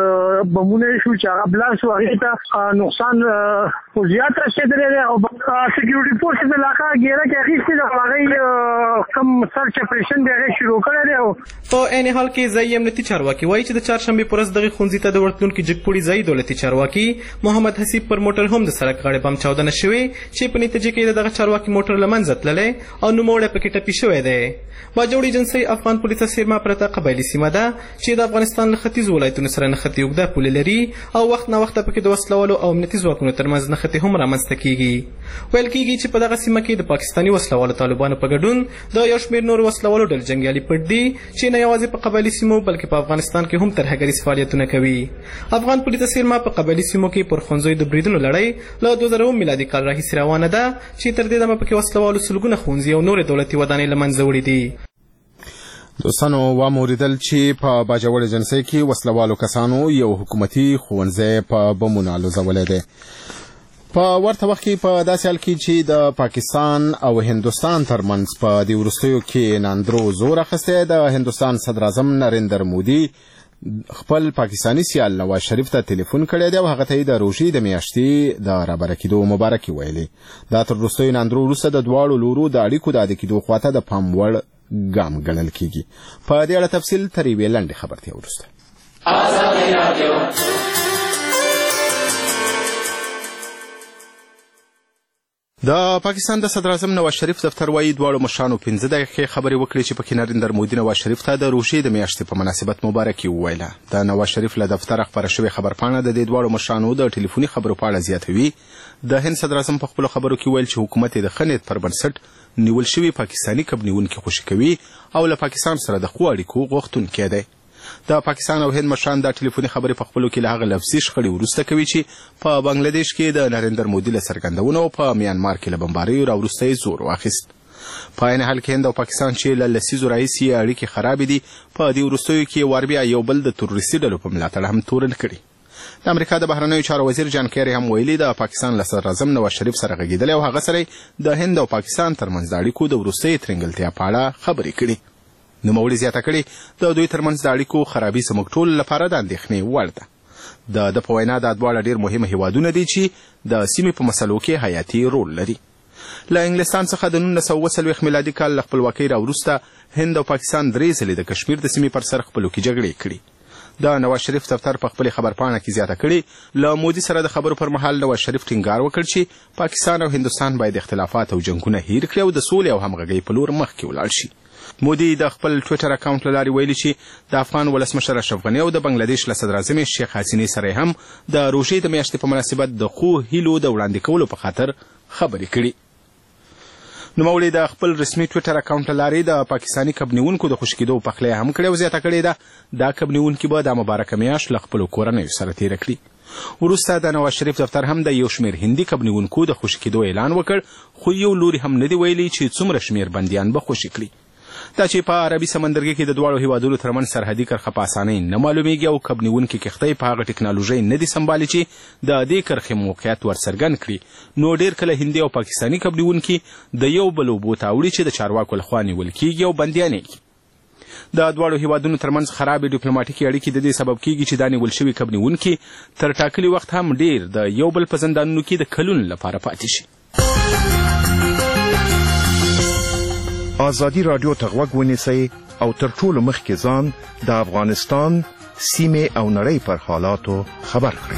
بمونه شو چې هغه بلاس شو، هغې ته نقصان زیات رسېدلی دی او سکیورټي فورس د علاقه ګیره کې اخیستې ده. هغوی کوم سرچ اپریشن دی هغې شروع کړی دی. په عین حال کې ځایي امنیتي چارواکي وایي چې د چهارشنبې په ورځ دغې ښوونځي ته د ورتلونکي جګپوړي ځایي دولتي چارواکي محمد حسیب پر موټر هم د سړک غاړې بم چاودنه شوې چې په نتیجه کې دغه چارواکي موټر له منځه تللی او نوموړی پکې ټپي شوی دی. باجوړ ایجنسۍ افغان پولي ته څیرمه پرته قبایلي سیمه ده چې د افغانستان له ختیځو ولایتونو سره نښتې اوږده پولې لري او وخت ناوخته پکې د وسلوالو او امنیتي ځواکونو ترمنځ نښتې هم رامنځته کېږي. ویل کېږي چې په دغه سیمه کې د پاکستاني وسلوالو طالبانو په ګډون د یو شمېر نورو وسلوالو ډلې جنګیالي پټ دي چې نه یوازې په قبایلي سیمو بلکې په افغانستان کې هم ترهګریز فعالیتونه کوي. افغان پولي ته څیرمه په قبایلي سیمو کې پر ښوونځیو د بریدونو لړۍ له 2000 میلادي کال راهیسې روانه ده چې تر دې دمه پکې وسلوالو سلګونه ښوونځي او نورې دولتي ودانۍ له منځه وړي دي. دوستانو واوریدل چې په باجوړ ایجنسۍ کې وسلوالو کسانو یو حکومتي ښوونځی په بمونو الوزولی دی. په ورته وخت کې په داسې حال کې چې د پاکستان او هندوستان ترمنځ په دې وروستیو کې ناندرو زور اخیستی، د هندوستان صدراعظم نریندر مودي خپل پاکستاني سیال نواز شریف ته ټلیفون کړی دی او هغه ته یې د روژې د میاشتې د رابره کېدو مبارکي ویلې. دا تر وروستیو ناندرو وروسته د دواړو لورو د اړیکو د عادي کېدو خواته د پام وړ ګام ګڼل کېږي. په دې اړه تفصیل تر یوې لنډې خبرتیا وروسته. د پاکستان د صدراعظم نواز شریف دفتر وایي دواړو مشرانو 15 دقیقې خبرې وکړې چې پکې نریندر مودي نواز شریف ته د روژې د میاشتې په مناسبت مبارکي وویله. د نواز شریف له دفتره خپره شوې خبرپاڼه د دې دواړو مشرانو د ټلیفوني خبرو په اړه زیاتوي. د هند صدراعظم په خپلو خبرو کې ویل چې حکومت یې د ښه نیت پر بنسټ نیول شوي پاکستاني کب نیونکي خوشي کوي او له پاکستان سره د ښو اړیکو غوښتونکی دی. د پاکستان او هند مشران د ټلیفوني خبرې په خپلو کې له هغه لفظي شخړې وروسته کوي چې په بنګلادیش کې د نریندر مودي له څرګندونو او په میانمار کې له بمباریو راوروسته یې زور واخیست. په عین حال کې هند او پاکستان چې له لسیزو راهیسې اړیکې خرابې دي، په دې وروستیو کې ور بیا یو بل د تروریستي ډلو په ملاتړ هم تورن کړي. د امریکا د بهرنیو چارو وزیر جان کیری هم ویلي د پاکستان له صدراعظم نواز شریف سره غږېدلی او هغه سره د هند او پاکستان ترمنځ د اړیکو د وروستۍ ترنګلتیا په اړه خبرې کړي. نوموړي زیاته کړې د دوی ترمنځ د اړیکو خرابي زموږ ټولو لپاره د اندېښنې وړ ده. د په وینا دا دواړه ډېر مهم هیوادونه دي چې د سیمې په مسلو کې حیاتي رول لري. له انګلستان څخه د 1940 میلادي کال له خپلواکۍ راوروسته هند او پاکستان 3 ځلې د کشمیر د سیمې پر سر خپلوکي جګړې کړي. د نواز شریف دفتر په خپلې خبرپاڼه کې زیاته کړې له مودي سره د خبرو پر مهال نواز شریف ټینګار وکړ چې پاکستان او هندوستان باید اختلافات او جنګونه هیر کړي او د سولې او همغږۍ په لور مخکې ولاړ شي. مودي د خپل ټویټر اکاونټ له لارې ویلي چې د افغان ولسمشر اشرف غني او د بنګلادیش له صدراعظم شیخ حسینې سره هم د روژې د میاشتې په مناسبت د ښو هیلو د وړاندې کولو په خاطر خبرې کړي. نوموړي د خپل رسمي ټویټر اکاونټ لارې د پاکستاني کبنیونکو د خوشکېدو پخلی هم کړی او زیاته کړې ده دا کبنیونکي به د مبارکه میاشت له خپلو کورنیو سره تېره کړي. وروسته د نواز شریف دفتر هم د یو شمېر هندي کبنیونکو د خوشي کېدو اعلان وکړ خو یو لوري هم نه دی ویلي چې څومره شمېر بندیان به خوشي کړي. دا چې په عربي سمندرګي کې د دواړو هیوادونو ترمنځ سرحدي کرښه په اسانۍ نه معلومیږي او کبنیونکي کښتۍ په هغه ټکنالوژۍ نه دي سمبالي چې د دې کرښې موقعیت ورڅرګند کړي نو ډېر کله هندي او پاکستاني کبنیونکي د یو بل اوبو ته اوړي چې د چارواکو لخوا نیول کیږي او بندیانېږي. د دواړو هیوادونو ترمنځ خرابې ډیپلوماټیکي اړیکې د دې سبب کیږي چې دا نیول شوي کبنیونکي تر ټاکلي وخت هم ډېر د یو بل په زندانونو کې د کلونو لپاره پاتې شي. آزادي راډیو ته غوږ ونیسئ او تر ټولو مخکې ځان د افغانستان سیمې او نړۍ پر حالاتو خبر کړئ.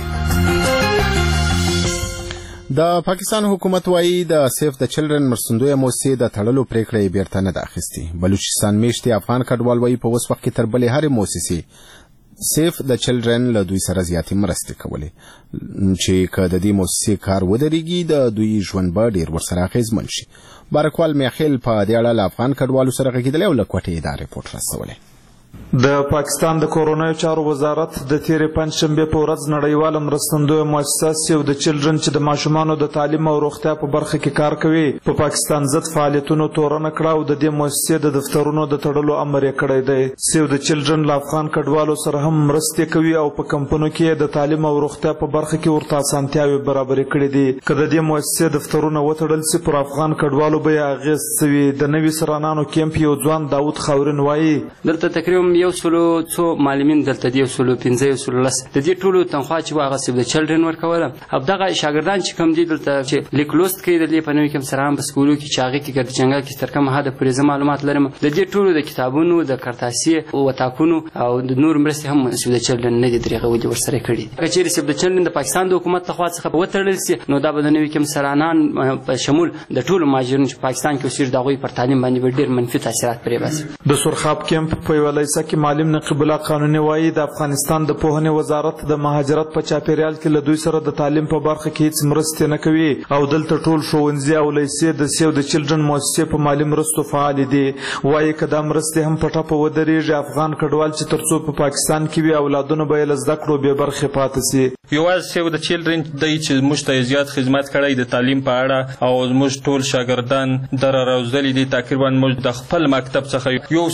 د پاکستان حکومت وایي د سیف د چلډرن مرستندویه موسسې د تړلو پریکړه یې بیرته نه ده اخیستې. بلوچستان میشتې افغان کډوال وایي په اوس وخت کې تر بلې هرې موسسې سیف د چلډرن له دوی سره زیاتې مرستې کولې چې که د دې موسسې کار ودرېږي د دوی ژوند به ډېر ورسره اغېزمن شي. بارکوال میخیل په دې اړه له افغان کډوالو سره غږېدلی او له کوټې دا رپورټ راستولی. د پاکستان د کورونایي چارو وزارت د تیرې پنجشنبې په ورځ نړیواله مرستندویه مؤسسه سیو د چلډرن چې د ماشومانو د تعلیم او روغتیا په برخه کې کار کوي په پاکستان ضد فعالیتونو تورنه کړه او د دې مؤسسې د دفترونو د تړلو امر یې کړی دی. سیو د چلډرن له افغان کډوالو سره هم مرستې کوي او په کمپونو کې د تعلیم او روغتیا په برخه کې ورته اسانتیاوې برابرې کړې دي. که د دې مؤسسې دفترونه وتړل سي پر افغان کډوالو به یې اغېز سوي. د نوي سرانانو کیمپ یو ځوان داود خاورین وایي دلته تقریبا 100 معلمین دلته دی 115 110 د دې ټولو تنخوا چې هغه سیب د چلډرن ورکوله او دغه شاګردان چې کم دي دلته چې لیکلوست کوي د دې په نوې کوم سره هم په سکولو کې چې هغه کې ګرد جنګل کې تر کومه حد پرې معلومات لرم د دې ټولو د کتابونو د کرتاسي او وتاکونو او د نور مرستې هم سیب د چلډرن نه دي درېغه ودی ورسره کړي. کچېرې سیب د چلډرن د پاکستان د حکومت لخوا څخه وتړل سي نو دا به د نوې کوم سرانان په شمول د ټولو مهاجرینو چې پاکستان کې اوسېږي د هغوی پر تعلیم باندې ډېر منفي تاثیرات پرې باسي. د سرخاب کیمپ په یوه لیسه کې معلم نقیب الله قانوني وایي د افغانستان د پوهنې وزارت د مهاجرت په چاپیریال کې له دوی سره د تعلیم په برخه کې هیڅ مرستې نه کوي او دلته ټول ښوونځي او لیسې د سیو د چلډرن مؤسسې په مالي مرستو فعال دي. وایي که دا مرستې هم په ټپه ودرېږي افغان کډوال چې تر څو په پاکستان کې وي اولادونه به یې له زده کړو بې برخې پاتې سي. یوازې سیو د چلډرن دی چې موږ ته زیات خدمت کړی د تعلیم په اړه او موږ ټول شاګردان در راوزلي دي. تقریبا موږ د خپل مکتب څخه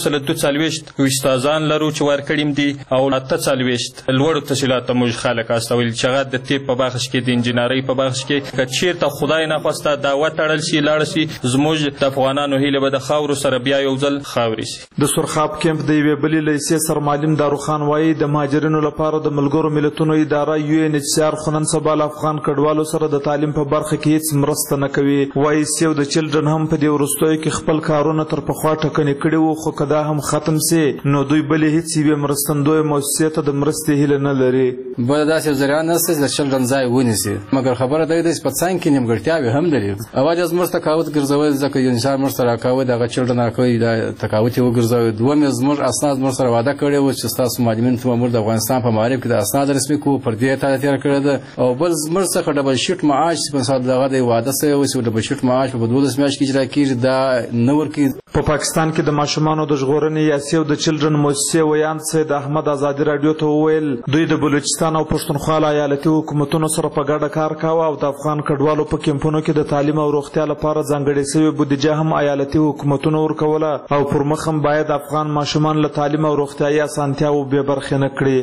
142 استادان لرو چې ورکړیم دي او 48 لوړو تحصیلاتو موږ خلک استویل چې هغه د طب په بخش کې د انجینرۍ په بخش کې که چېرته خدای نخواسته دا وتړل شي لاړ شي زموږ د افغانانو هیله به د خاورو سره بیا یو ځل خاورې شي. د سرخاب کیمپ د یوې بلې لیسې سرمعلم داروخان وایي د مهاجرینو لپاره د ملګرو ملتونو اداره UNHCR خو نن سبا له افغان کډوالو سره د تعلیم په برخه کې هیڅ مرسته نه کوي. وایي سیو د چلډرن هم په دې وروستیو کې خپل کارونه تر پخوا ټکنې کړي وو خو که دا هم ختم سي نو دوی بلې هیڅ یوې مرستندویه مؤسسې ته د مرستې هیله نه لري. بله داسې ذریعه نشته چې د چلډرن ځای ونیسي مګر خبره دا ده چې په څنګ کې نیمګړتیاوې هم لري. اول از مرسته تقاوت ګرځول ځکه یو انسان مرسته راکوي دغه چلډرن راکوي دا تقاوت یې وګرځوي. دوم یې زموږ اسناد مرسته وعده کړی و چې ستاسو معلمین ته موږ د افغانستان په معارف کې د اسناد رسمي کوو پر دې تاریخ تېره کړې ده او بل زموږ څخه ډبل شیټ معاش په مثال دغه د وعده سوی و چې ډبل شیټ معاش په 12 میاشت کې اجرا کېږي دا نه ورکوي. په پاکستان کې د ماشومانو د ژغورنې یا سیو د چلډرن مؤسسې ویاند سید احمد ازادي راډیو ته وویل دوی د بلوچستان او پښتونخوا له ایالتي حکومتونو سره په ګډه کار کاوه او د افغان کډوالو په کیمپونو کې د تعلیم او روغتیا لپاره ځانګړې شوې بودیجه هم ایالتي حکومتونو ورکوله او پر مخ هم باید افغان ماشومان له تعلیم او روغتیايي اسانتیاوو بې برخې نه کړي.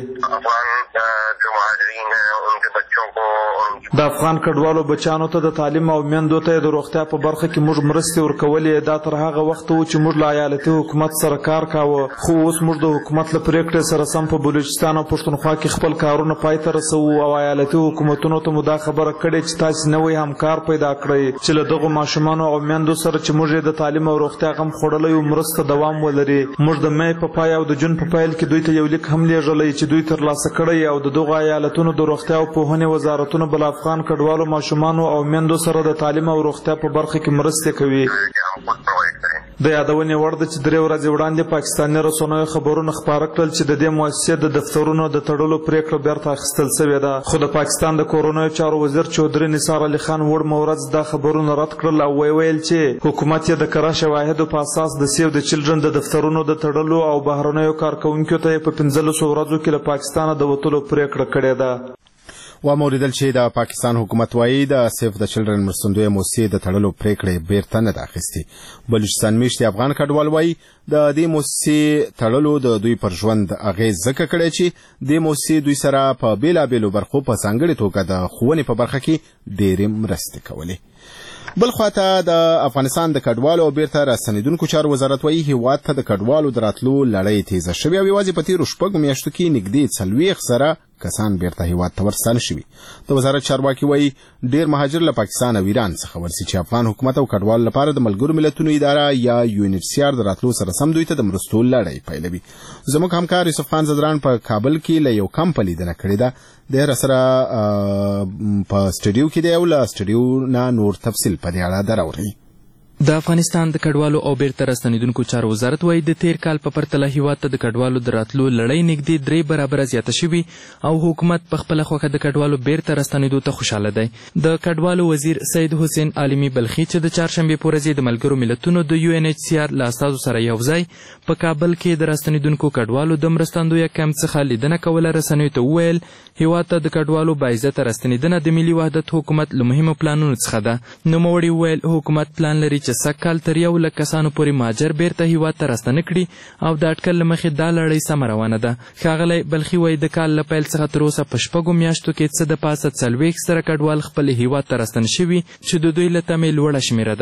د افغان کډوالو بچانو ته د تعلیم او میندو ته د روغتیا په برخه کې موږ مرستې ورکولې. دا تر هغه وخت و چې موږ له ایالتي حکومت سره کار کاوه خو اوس موږ د حکومت له پریکړې سره سم په بلوچستان او پښتونخوا کې خپل کارونه پای ته رسوو او ایالتي حکومتونو ته مو دا خبره کړې چې تاسو نوی همکار پیدا کړئ چې له دغو ماشومانو او میندو سره چې موږ د تعلیم او روغتیا غم خوړلی و مرسته دوام ولري. موږ د مې په پای او د جون په پیل کې دوی ته یو لیک هم لیږلی چې دوی ترلاسه کړی او د دغو ایالتونو د روغتیا او پوهنې وزارتونو بل افغان کډوالو ماشومانو او میندو سره د تعلیم او روغتیا په برخه کې مرستې کوي. د یادونې وړ ده چې 3 ورځې وړاندې پاکستاني رسنیو خبرونه خپاره کړل چې د دې مؤسسې د دفترونو د تړلو پریکړه بیرته اخیستل شوې ده، خو د پاکستان د کورنیو چارو وزیر چودري نثار علي خان وړمه ورځ دا خبرونه رد کړل او ویل چې حکومت یې د کره شواهدو په اساس د سیو د چلډرن د دفترونو د تړلو او بهرنیو کارکوونکو ته په 15 ورځو کې له پاکستانه د وتلو پریکړه کړې ده. و موریدل چې د پاکستان حکومت وایي د سیف د چلډرن مرستندوی موسسې د تړلو پریکړې بیرته نه ده اخیستې. بلوچستان میشتي افغان کډوال وایي د دې موسسې تړلو د دوی پر ژوند اغیز ځکه کړی چې د موسسې دوی سره په بیلابیلو برخو په ځانګړې توګه د ښوونې په برخه کې ډېرې مرستې کولې. بل خواته د افغانستان د کډوالو او بیرته راستنیدونکو چارو وزارت وایي هیواد ته د کډوالو د راتلو لړۍ تیزه شوې او یوازې په تیرو 6 میاشتو کې نږدې 40 زره کسان بیرته هیواد ته ورستانه شوي. د وزارت چارواکي وایي ډېر مهاجر له پاکستان او ایران څخه ورسي چې افغان حکومت او کډوالو لپاره د ملګرو ملتونو اداره یا UNHCR د راتلو سره سم دوی ته د مرستو لړۍ پیلوي. زموږ همکار یوسف خان زدران په کابل کې له یو کمپ لیدنه کړې ده. د سره په سټډیو کې دی او له سټډیو نه نور تفصیل په دې اړه دراوري. د افغانستان د کډوالو او بیرته راستنیدونکو چارو وزارت وایي د تیر کال په پرتله هیواد ته د کډوالو د راتلو لړۍ نږدې 3 برابره زیاته شوې او حکومت په خپله خوښه د کډوالو بیرته راستنیدو ته خوشحاله دی. د کډوالو وزیر سید حسین عالمي بلخي چې د چهارشنبې په ورځ د ملګرو ملتونو د UNHCR له استازو سره یو ځای په کابل کې د راستنیدونکو کډوالو د مرستندویه کمپ څخه لیدنه کوله رسنیو ته وویل هیواد ته د کډوالو باعزته راستنیدنه د ملي وحدت حکومت له مهمو پلانونو څخه ده. نوموړي وویل حکومت پلان لري چې سږکال تر 1 لک کسانو پورې مهاجر بیرته هیواد ته راستنه کړي او د اټکل له مخې دا لړۍ سمه روانه ده. ښاغلی بلخي وایي د کال له پیل څخه تر اوسه په 6 میاشتو کې څه د پاسه 40 زره کډوال خپل هیواد ته راستنه شوي چې د دوی له تمې لوړه شمېره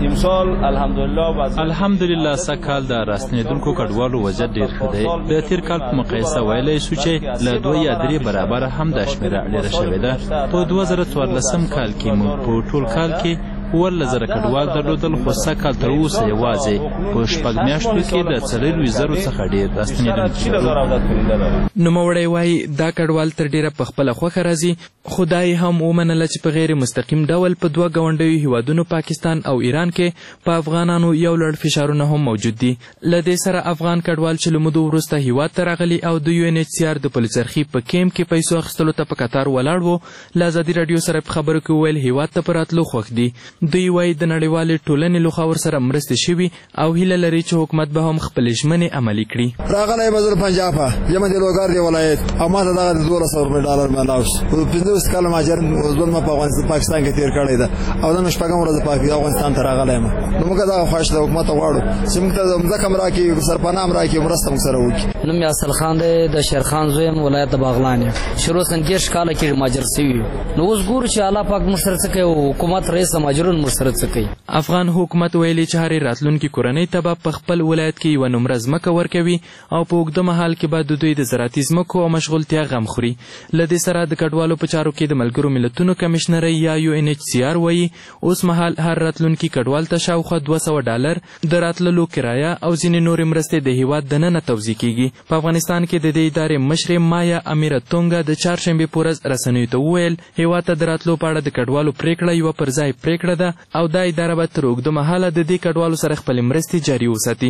ده. الحمدلله سږکال د راستنېدونکو کډوالو وضعیت ډېر ښه دی. د تیر کال په مقایسه ویلی شو چې له 2 یا 3 برابره هم دا شمېره ډېره شوې ده. په 2014 کال کې موږ په ټول کال کې 14,000 کډوال درلودل خو سږکال تر اوسه یوازې په 6 میاشتو کې د 40,000 څخه ډېر راستنېدونکي لرو. نوموړی وایي دا کډوال تر ډېره په خپله خوښه راځي خو دا یې هم ومنله چې په غیر مستقیم ډول په 2 ګاونډیو هیوادونو پاکستان او ایران کې په افغانانو یو لړ فشارونه هم موجود دي. له دې سره افغان کډوال چې له مودو وروسته هیواد ته راغلي او د UNHCR د پلچرخي په کیمپ کې پیسو اخیستلو ته په قطار ولاړ وو له ازادي راډیو سره په خبرو کې وویل هیواد ته په راتلو خوښ دي. دوی وایي د نړیوالې ټولنې لخوا ورسره مرستې شوي او هیله لري چې حکومت به هم خپلې ژمنې عملي کړي. راغلی به زه پنجاب یم د لوګر دی ولایت او ما ته دغه $1200 ملاو شو. 15 کاله مهاجر ژوند ما په پاکستان کې تیر کړی ده او د 6 ورځې په افغانستان ته راغلی یم. نو موږ دا خوښ د حکومت غواړو چې موږ ته ځمکه هم راکړي سرپناه هم راکړي مرسته موږ سره وکړي. نوم یې اصل خان دی د شیرخان زوی یم ولایت د باغلان یم. شروع سن 10 کاله کې مهاجر شوي نو اوس ګورو چې الله پاک موږ سره څه کوي او حکومت رئیس مهاجرون موږ سره څه کوي. افغان حکومت ویلي چې هرې راتلونکي کورنۍ ته به په خپل ولایت کې یوه نمره ځمکه ورکوي او په اوږده مهال کې به د دوی د زراعتي ځمکو او مشغولتیا غم خوري. له دې سره د کډوالو په چارو کې د ملګرو ملتونو کمیشنرۍ یا UNHCR وایي اوس مهال هر راتلونکي کډوال ته شاوخوا $200 د راتللو کرایه او ځینې نورې مرستې د هیواد دننه توزیع کیږي. په افغانستان کې د دې ادارې مشرې مایا امیرتونګه د چهارشنبې په ورځ رسنیو ته وویل هیواد ته د راتلو په اړه د کډوالو پریکړه یوه پر ځای پریکړه ده او دا اداره به تر اوږده مهاله د دې کډوالو سره خپلې مرستې جاري وساتي.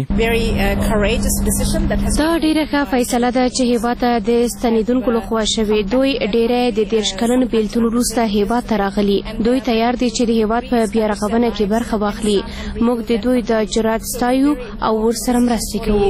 دا ډېره ښه فیصله ده چې هیواد ته د ستنېدونکو لخوا شوې. دوی ډېری د 30 کلن بېلتون وروسته هیواد ته راغلي. دوی تیار دي چې د هیواد په بیا رغونه کې برخه واخلي. موږ د دوی د جرأت ستایو او ورسره مرستې کوو.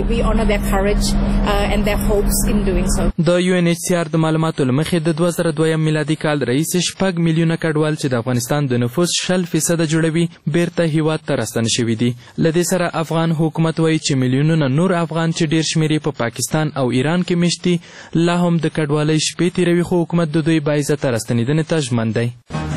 د UNHCR د معلوماتو له مخې د 2002 میلادي کال راهیسې 6 میلیونه کډوال چې د افغانستان د نفوس 0.5% جوړوي بیرته هیواد ته راستنه شوي دي. له دې سره افغان حکومت وایي چې میلیونونه نور افغان چې ډېر شمېر په پاکستان او ایران کې میشت دي لا هم د کډوالۍ شپې تېروي خو حکومت د دوی باعزته راستنېدنې ته ژمن دی.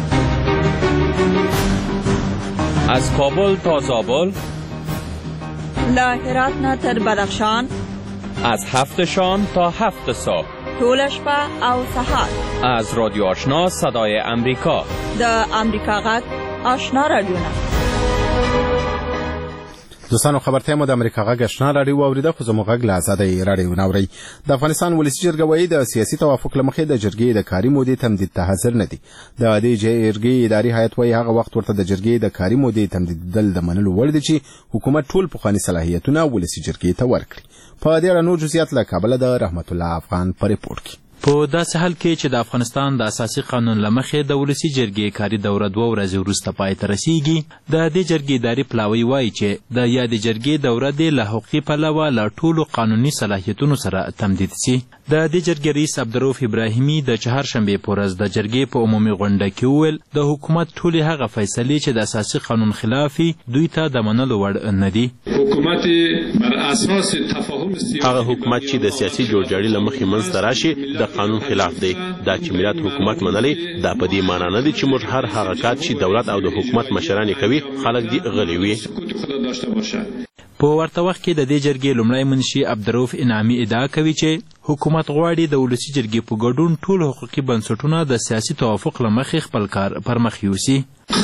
از کابل تا زابل، له هرات نه تر بدخشان، از 7 شام تا 7 صبح، ټوله شپه او سهار، از رادیو آشنا صدای امریکا، د امریکا غږ آشنا رادیو نه. دوستانو خبرته مو د امریکا غږ آشنا راډیو اوریده خو زموږ غږ له آزادۍ راډیو ناوري د افغانستان ولسی جرګه وایي د سیاسي توافق لمخې د جرګې د کاري مودې تمدید ته حاضر نه دي. د دې جرګې اداري هیئت وایي هغه وخت ورته د جرګې د کاري مودې تمدیدول د منلو وړ دي چې حکومت ټول پخواني صلاحیتونه ولسی جرګې ته ورکړي. په دې اړه نور جزئیات له کابل د رحمت الله افغان په ریپورت کې. په داسې حال کې چې د افغانستان د اساسي قانون له مخې د ولسي جرګې کاري دوره 2 ورځې وروسته پای ته رسیږي، د دې جرګې اداري پلاوی وایي چې د یادې جرګې دوره دې له حقوقي پلوه له ټولو قانوني صلاحیتونو سره تمدید سي. د دې جرګې رئیس عبدالرؤف ابراهیمي د چهارشنبې په ورځ د جرګې په عمومي غونډه کې وویل د حکومت ټولې هغه فیصلې چې د اساسي قانون خلافي دوی ته د منلو وړ نه دي. هغه حکومت چې د سیاسي جوړجاړي له مخې منځته راشي د قانون خلاف دی. دا چې ملت حکومت منلی دا په دې معنا نه دی چې موږ هر هغه کار چې دولت او د حکومت مشران کوي خلک دې غلي وي. په ورته وخت کې د دې جرګې لومړی منشي عبدالرؤف انعامي ادعا کوي چې حکومت غواړي د ولسي جرګې په ګډون ټول حقوقي بنسټونه د سیاسي توافق له مخې خپل کار پر مخ یوسي.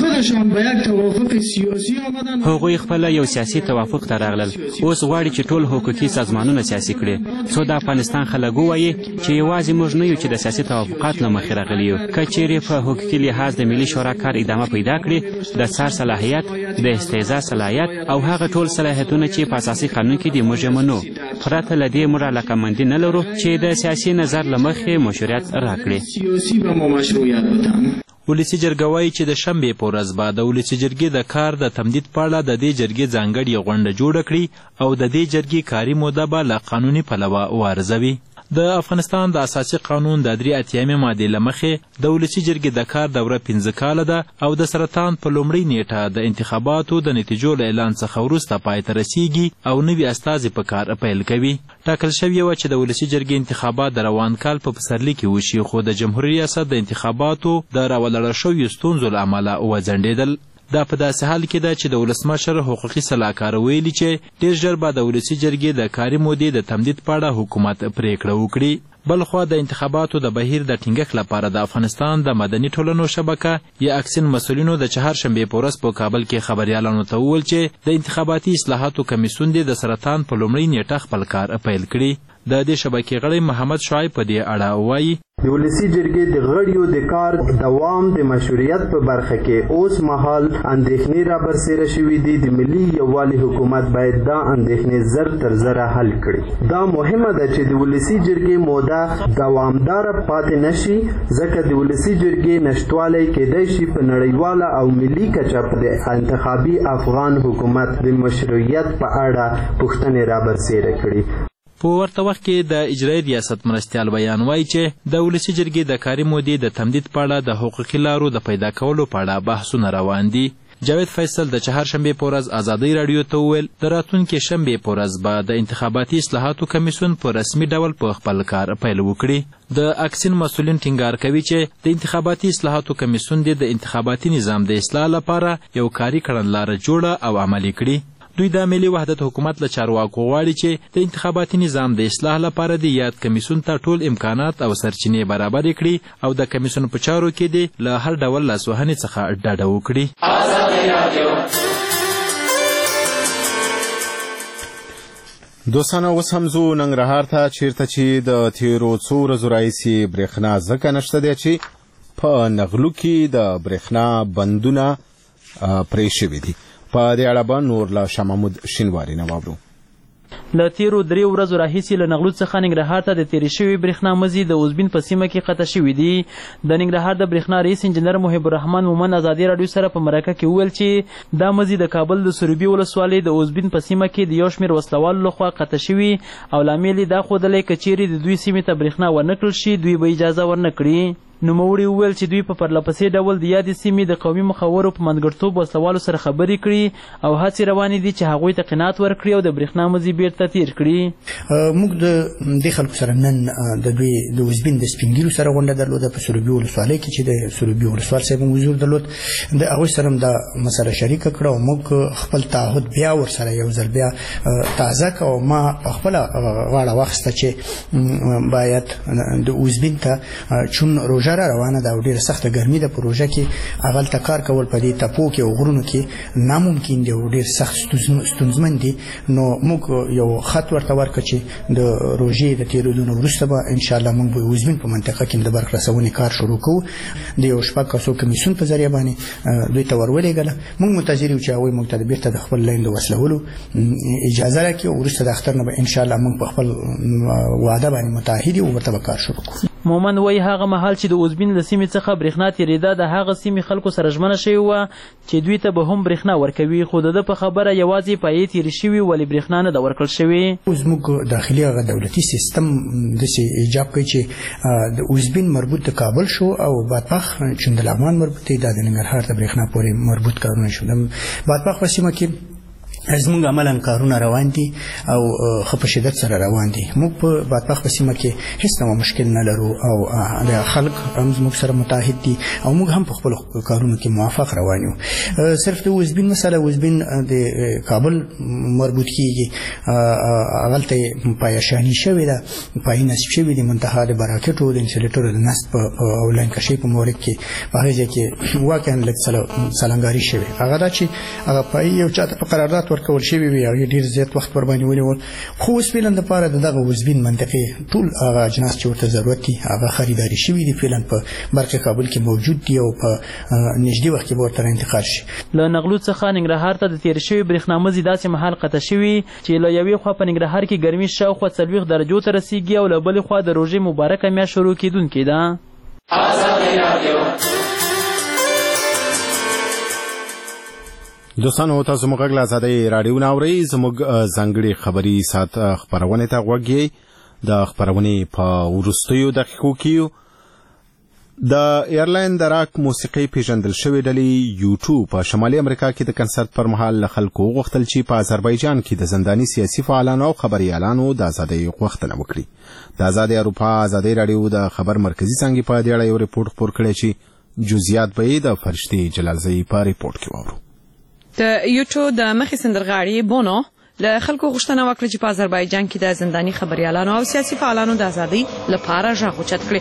هغوی خپل یو سیاسي توافق ته راغلل، اوس غواړي چې ټول حقوقي سازمانونه سیاسي کړي. څو د افغانستان خلک ووایي چې یوازې موږ نه یو چې د سیاسي توافقات له مخې راغلي یو. که چیرې په حقوقي لحاظ د ملي شورا کار ادامه پیدا کړي، د څار صلاحیت، د استعزا صلاحیت او هغه ټول صلاحیتونه چې په اساسي قانون کې دي موږ یې منو. پرته له دې موږ علاقمندي نه لرو چې د سیاسي نظر له مخې مشروعیت راکړي. ولسي جرګه وایي چې د شنبې په ورځ به د ولسي جرګې د کار د تمدید په اړه د دې جرګې ځانګړې غونډه جوړه کړي او د دې جرګې کاري موده به له قانوني پلوه وارزوي. د افغانستان د اساسي قانون د 83 مادې له مخې د ولسي جرګې د کار دوره 15 کاله ده او د سرطان په لومړۍ نیټه د انتخاباتو د نتیجو له اعلان څخه وروسته پای ته رسیږي او نوي استازي په کار پیل کوي. ټاکل شوې وه چې د ولسي جرګې انتخابات د روان کال په پسرلي کې وشي، خو د جمهوري ریاست د انتخاباتو د راولاړه شویو ستونزو له امله وځنډېدل. دا په داسې حال کې ده چې د ولسمشر حقوقي سلاکار ویلي چې ډېر ژر به د ولسي جرګې د کاري مودې د تمدید په اړه حکومت پریکړه وکړي. بلخوا د انتخاباتو د بهیر د ټینګښت لپاره د افغانستان د مدني ټولنو شبکه یا اکسین مسؤلینو د چهارشنبې په ورځ په کابل کې خبریالانو ته وویل چې د انتخاباتي اصلاحاتو کمیسیون د سرطان په لومړۍ نیټه خپل کار پیل کړي. د دې شبکې غړی محمد شعیب په دې اړه وایي د ولسي جرګې د غړیو د کار دوام د مشروعیت په برخه کې اوس مهال اندېښنې را برسېره شوي دي. د ملي یووالي حکومت باید دا اندېښنې زر تر زره حل کړي. دا مهمه ده چې د ولسي جرګې موده دوامداره پاتې نشي، ځکه د ولسي جرګې نشتوالی کېدای شي په نړیواله او ملي کچه د انتخابي افغان حکومت د مشروعیت په اړه پوښتنې را برسېره کړي. په ورته وخت کې د اجرایي ریاست مرستیال بیان وایي چې د ولسي جرګې د کاري مودې د تمدید په اړه د حقوقي لارو د پیدا کولو په اړه بحثونه روان دي. جاوید فیصل د چهارشنبې په ورځ ازادۍ راډیو ته وویل د راتلونکي شنبې په ورځ به د انتخاباتي اصلاحاتو کمیسیون په رسمي ډول په خپل کار پیل وکړي. د اکسین مسؤلین ټینګار کوي چې د انتخاباتي اصلاحاتو کمیسیون د انتخاباتي نظام د اصلاح لپاره یو کاري کړنلاره جوړه او عملي کړي. دوی د ملي وحدت حکومت له چارواکو غواړي چې د انتخاباتي نظام د اصلاح لپاره د یاد کمیسیون ته ټول امکانات او سرچینې برابرې کړي او د کمیسیون په چارو کې د له هر ډول لاسوهنې څخه ډډه وکړي. دوستانه اوس هم زو ننګرهار ته چیرته چې د تیرو څو ورځو راهیسې برېښنا ځکه نشته دی چې په نغلو کې د برېښنا بندونه پرې شوي دي. په دې اړه به نور له شاه محمود شینواري نه واورو. له تیرو 3 ورځو راهیسې له نغلو څخه ننګرهار ته د تیرې شوي برېښنا مزي د اوزبین په سیمه کې قطع شوي دي. د ننګرهار د برېښنا رئیس انجینر محب الرحمن مومن ازادي راډیو سره په مرکه کې وویل چې دا مزي د کابل د سروبي ولسوالۍ د اوزبین په سیمه کې د یو شمېر وسلوالو لخوا قطع شوي او لامل یې دا ښودلی که چیرې د دوی سیمې ته برېښنا ورنه کړل شي دوی به اجازه ورنه کړي. نوموړي وویل چې دوی په پرلپسې ډول د یادې سیمې د قومي مخورو په منځګړتوب وسلوالو سره خبرې کړي او هڅې روانې دي چې هغوی ته قناعت ورکړي او د برېښنا مزي بیرته تیر کړي. موږ د دې خلکو سره نن د دوی د اوزبین د سپین ږیرو سره غونډه درلوده په سروبي ولسوالۍ کې چې د سروبي ولسوال صاحب هم حضور درلود. د هغوی سره هم دا مسله شریکه کړه او موږ خپل تعهد بیا ورسره یو ځل بیا تازه کړه او ما خپله غاړه واخیسته چې باید د اوزبین ته چون روژه ماجرا روانه ده او ډیره سخته ګرمي ده پروژه کې اغل تکار کول په دې تپو کې او غرونو کې ناممکن دی او ډیر سخت ستونزمن دي نو موږ یو خط ورته ورکړ چې د روژې د تیرېدو وروسته به ان شاء الله موږ به وزبین په منطقه کې د برق رسونې کار شروع کوو د یو شپږ کسو کمیسیون په ذریعه باندې دوی ته ورولېږله موږ منتظر یو چې هغوی موږ ته بیرته د خپل لاین د وصلولو اجازه راکړي او وروسته د اختر نه به ان شاء الله موږ په خپل وعده باندې متعهد یو ورته به کار شروع کوو. مومن وایي هغه مهال چې د اوزبین له سیمې څخه برېښنا تېرېده د هغه سیمې خلکو سره ژمنه شوې وه چې دوی ته به هم برېښنا ورکوي خو د ده په خبره یوازې پایې تېرې شوي ولې برېښنا نه ده ورکړل شوې. زموږ داخلي هغه دولتي سیستم داسې ایجاب کوي چې د اوزبین مربوط د کابل شو او بادپاخ چې د لغمان مربوط دی دا د ننګرهار د برېښنا پورې مربوط کارونه شو. د بادپاخ په سیمه کې زموږ عملاً کارونه روان دي او ښه په شدت سره روان دي. موږ په بادپاخ په سیمه کې هیڅ ډول مشکل نه لرو او د خلک هم زموږ سره متحد دي او موږ هم په خپل کارونو کې موافق روان یو. صرف د اوزبین مسله اوزبین د کابل مربوط کیږي هغلته پایشانی شوې ده پای نصب شوې دي منتها د براکټو د انسولیټر د نصب په اولین کشي په مورد کې په هغه ځای کې واقعا لږ سلنګاري شوې هغه دا چې هغه پای یو چاته په قرارداد ورکول شوی وي او ډیر زیات وخت ور باندې ونیول خو اوس فعلا د پاره دغه وزبین منطقې ټول هغه اجناس چې ورته ضرورت دي هغه خریداري شوی دي فعلا په برق کابل کې موجود دي او په نږدې وخت کې به ورته انتقال شي. له نغلو څخه ننګرهار ته د تیر شوی برېښنا مزي داسې مهال قطع شوی چې له یوې خوا په ننګرهار کې ګرمي شاوخوا 40 درجو ته رسیږي او له بلې خوا د روژې مبارکه میاشت شروع کیدونکې ده. دوستانو تاسو موږ غږ له ازادۍ راډیو نه اورئ زموږ ځانګړي خبري ساعت خپرونې ته غوږ یې د خپرونې په وروستیو دقیقو کې د ایرلاین د راک موسیقي پیژندل شوې ډلې یوټیوب په شمالي امریکا کې د کنسرت پر مهال له خلکو وغوښتل چې په آذربایجان کې د زنداني سیاسي فعالانو او خبريالانو د ازادۍ غوښتنه وکړي. د ازادۍ اروپا ازادۍ راډیو د خبر مرکزي څانګې په دې اړه یو ریپورت خپور کړی چې جزئیات به یې د فرشتي جلالزئی په ریپورت کې واورو. د یوټیوب د مخې سندرغاړي بونو له خلکو غوښتنه وکړه چې په آذربایجان کې د زنداني خبريالانو او سیاسي فعالانو د ازادۍ لپاره غږ اوچت کړي.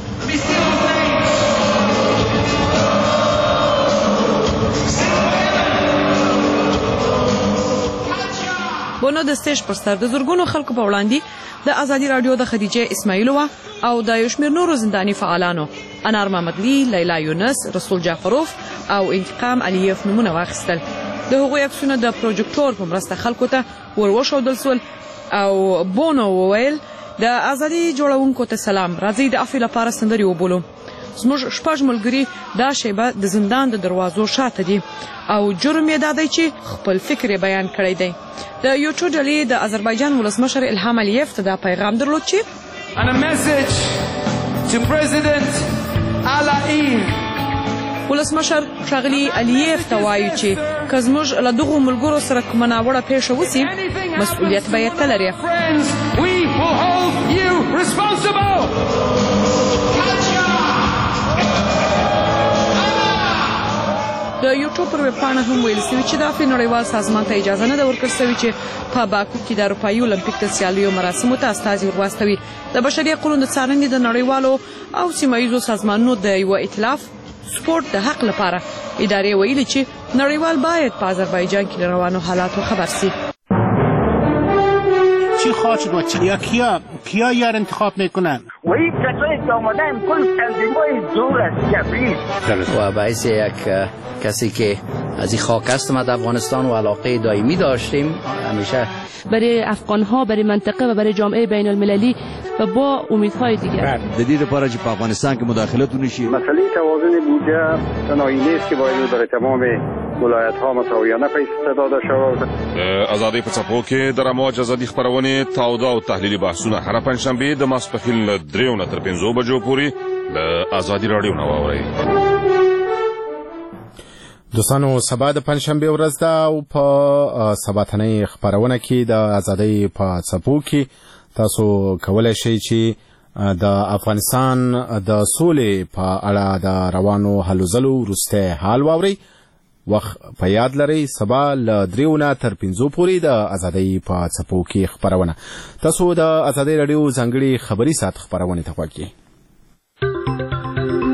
بونو د سټیج پر سر د زرګونو خلکو په وړاندې د ازادي رادیو د خدیجه اسماعیلووا او د یو شمېر نورو زنداني فعالانو انار محمدلی، لیلا یونس، رسول جعفروف او انتقام علیف نمونه واخیستل. د هغوی عکسونه د پروجیکټور په مرسته خلکو ته وروښودل سول او بونو وویل د ازادي جوړونکو ته سلام، راځئ د عفوې لپاره سندرې وبولو. زموږ شپږ ملګري دا شیبه د زندان د دروازو شاته دي او جرم یې دا دی چې خپل فکر یې بیان کړی دی. د یوټیوب ډلې د آذربایجان ولسمشر الهام الیف ته دا پیغام درلود چې ولسمشر ښاغلي الیف ته وایي چې که زموږ له دغو ملګرو سره کومه ناوړه پیښه وسي مسؤلیت به یې ته لري. د یوټیوب پر ویبپاڼه هم ویل شوي چې د عفوې نړیوال سازمان ته اجازه نه ده ورکړل شوې چې په باکو کې د اروپایي اولمپیک د سیالیو مراسمو ته استازي ورواستوي. د بشري حقونو د څارنې د نړیوالو او سیمه ییزو سازمانونو د یوه ائتلاف سپورت د حق لپاره ادارې ویلي چې نړیوال باید په آذربایجان کې له روانو حالاتو خبر سي. چی خواهد شد و کیا یار انتخاب میکنن؟ و این کسایی که آمدن کل تنظیمای دور از کبیر و باعث یک کسی که از این خاک هستم از افغانستان و علاقه دائمی داشتیم همیشه برای افغانها، برای منطقه و برای جامعه بین المللی و با امیدهای دیگر د دې لپاره چې په افغانستان کې مداخلت ونشي. مسئله توازن بودجه تنهایی نیست که باید برای تمام ولایت ها مساویانه پیسې داده شود. ازادي په څپو کې د رموج ازادي خبرونه تاوده او تحلیلي بحثونه هر پنځشنبه د ماسپښین له 3 نه تر 5 بجو پورې د ازادي رادیو نه واورئ. دوستانو سبا د پنځشنبه ورځ ده او په سباتنۍ خبرونه کې د ازادۍ په څپو کې تاسو کولای شئ چې د افغانستان د سولې په اړه د روانو هلو ځلو وروستی حال واورئ. وخت په یاد لرئ سبا له 3 نه تر 5 پورې د ازادۍ په څپو کې خبرونه. تاسو د ازادۍ راډیو ځانګړي خبري ساعت خبرونه ته غوږ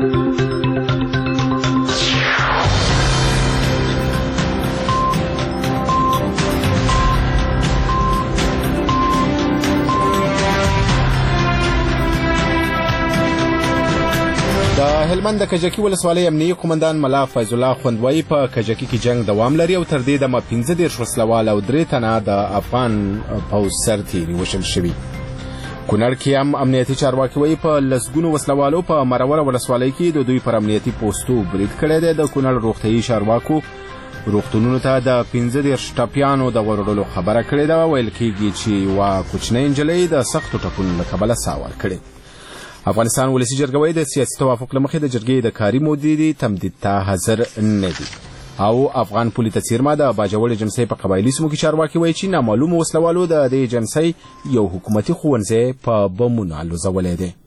هلمند د کجکي ولسوالۍ امنیي قومندان ملا فیض الله خوندوایي په کجکي کې جنگ دوام لري او تر دې دمه 15 وسلوال او 3 تنه د افغان پوځ سرتیري وژل شوي. کونړ کې هم امنیتي چارواکي وایي په لسګونو وسلوالو په مروره ولسوالۍ کې د دوی پر امنیتي پوستو برید کړی دی. د کونړ روغتیايي چارواکو روغتونونو ته د 15 ټپیانو د وړلو خبره کړې ده. ویل کېږي چې یوه کوچنۍ نجلۍ د سختو ټپونو له کبله ساه ورکړې. افغانستان ولسي جرګه وایي د سیاسي توافق له مخې د جرګې د کاري مودې تمدید ته حاضر نه دي. او افغان پولي ته څیرمه د باجوړې جمسۍ په قبایلي سیمو کې چارواکي وایي چې نامعلومو وسلوالو د دې جمسۍ یو حکومتي ښوونځی په بمونو الوزولی دی.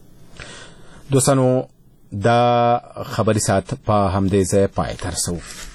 دوستانو دا خبري ساعت په همدې ځای پای ته رسوو.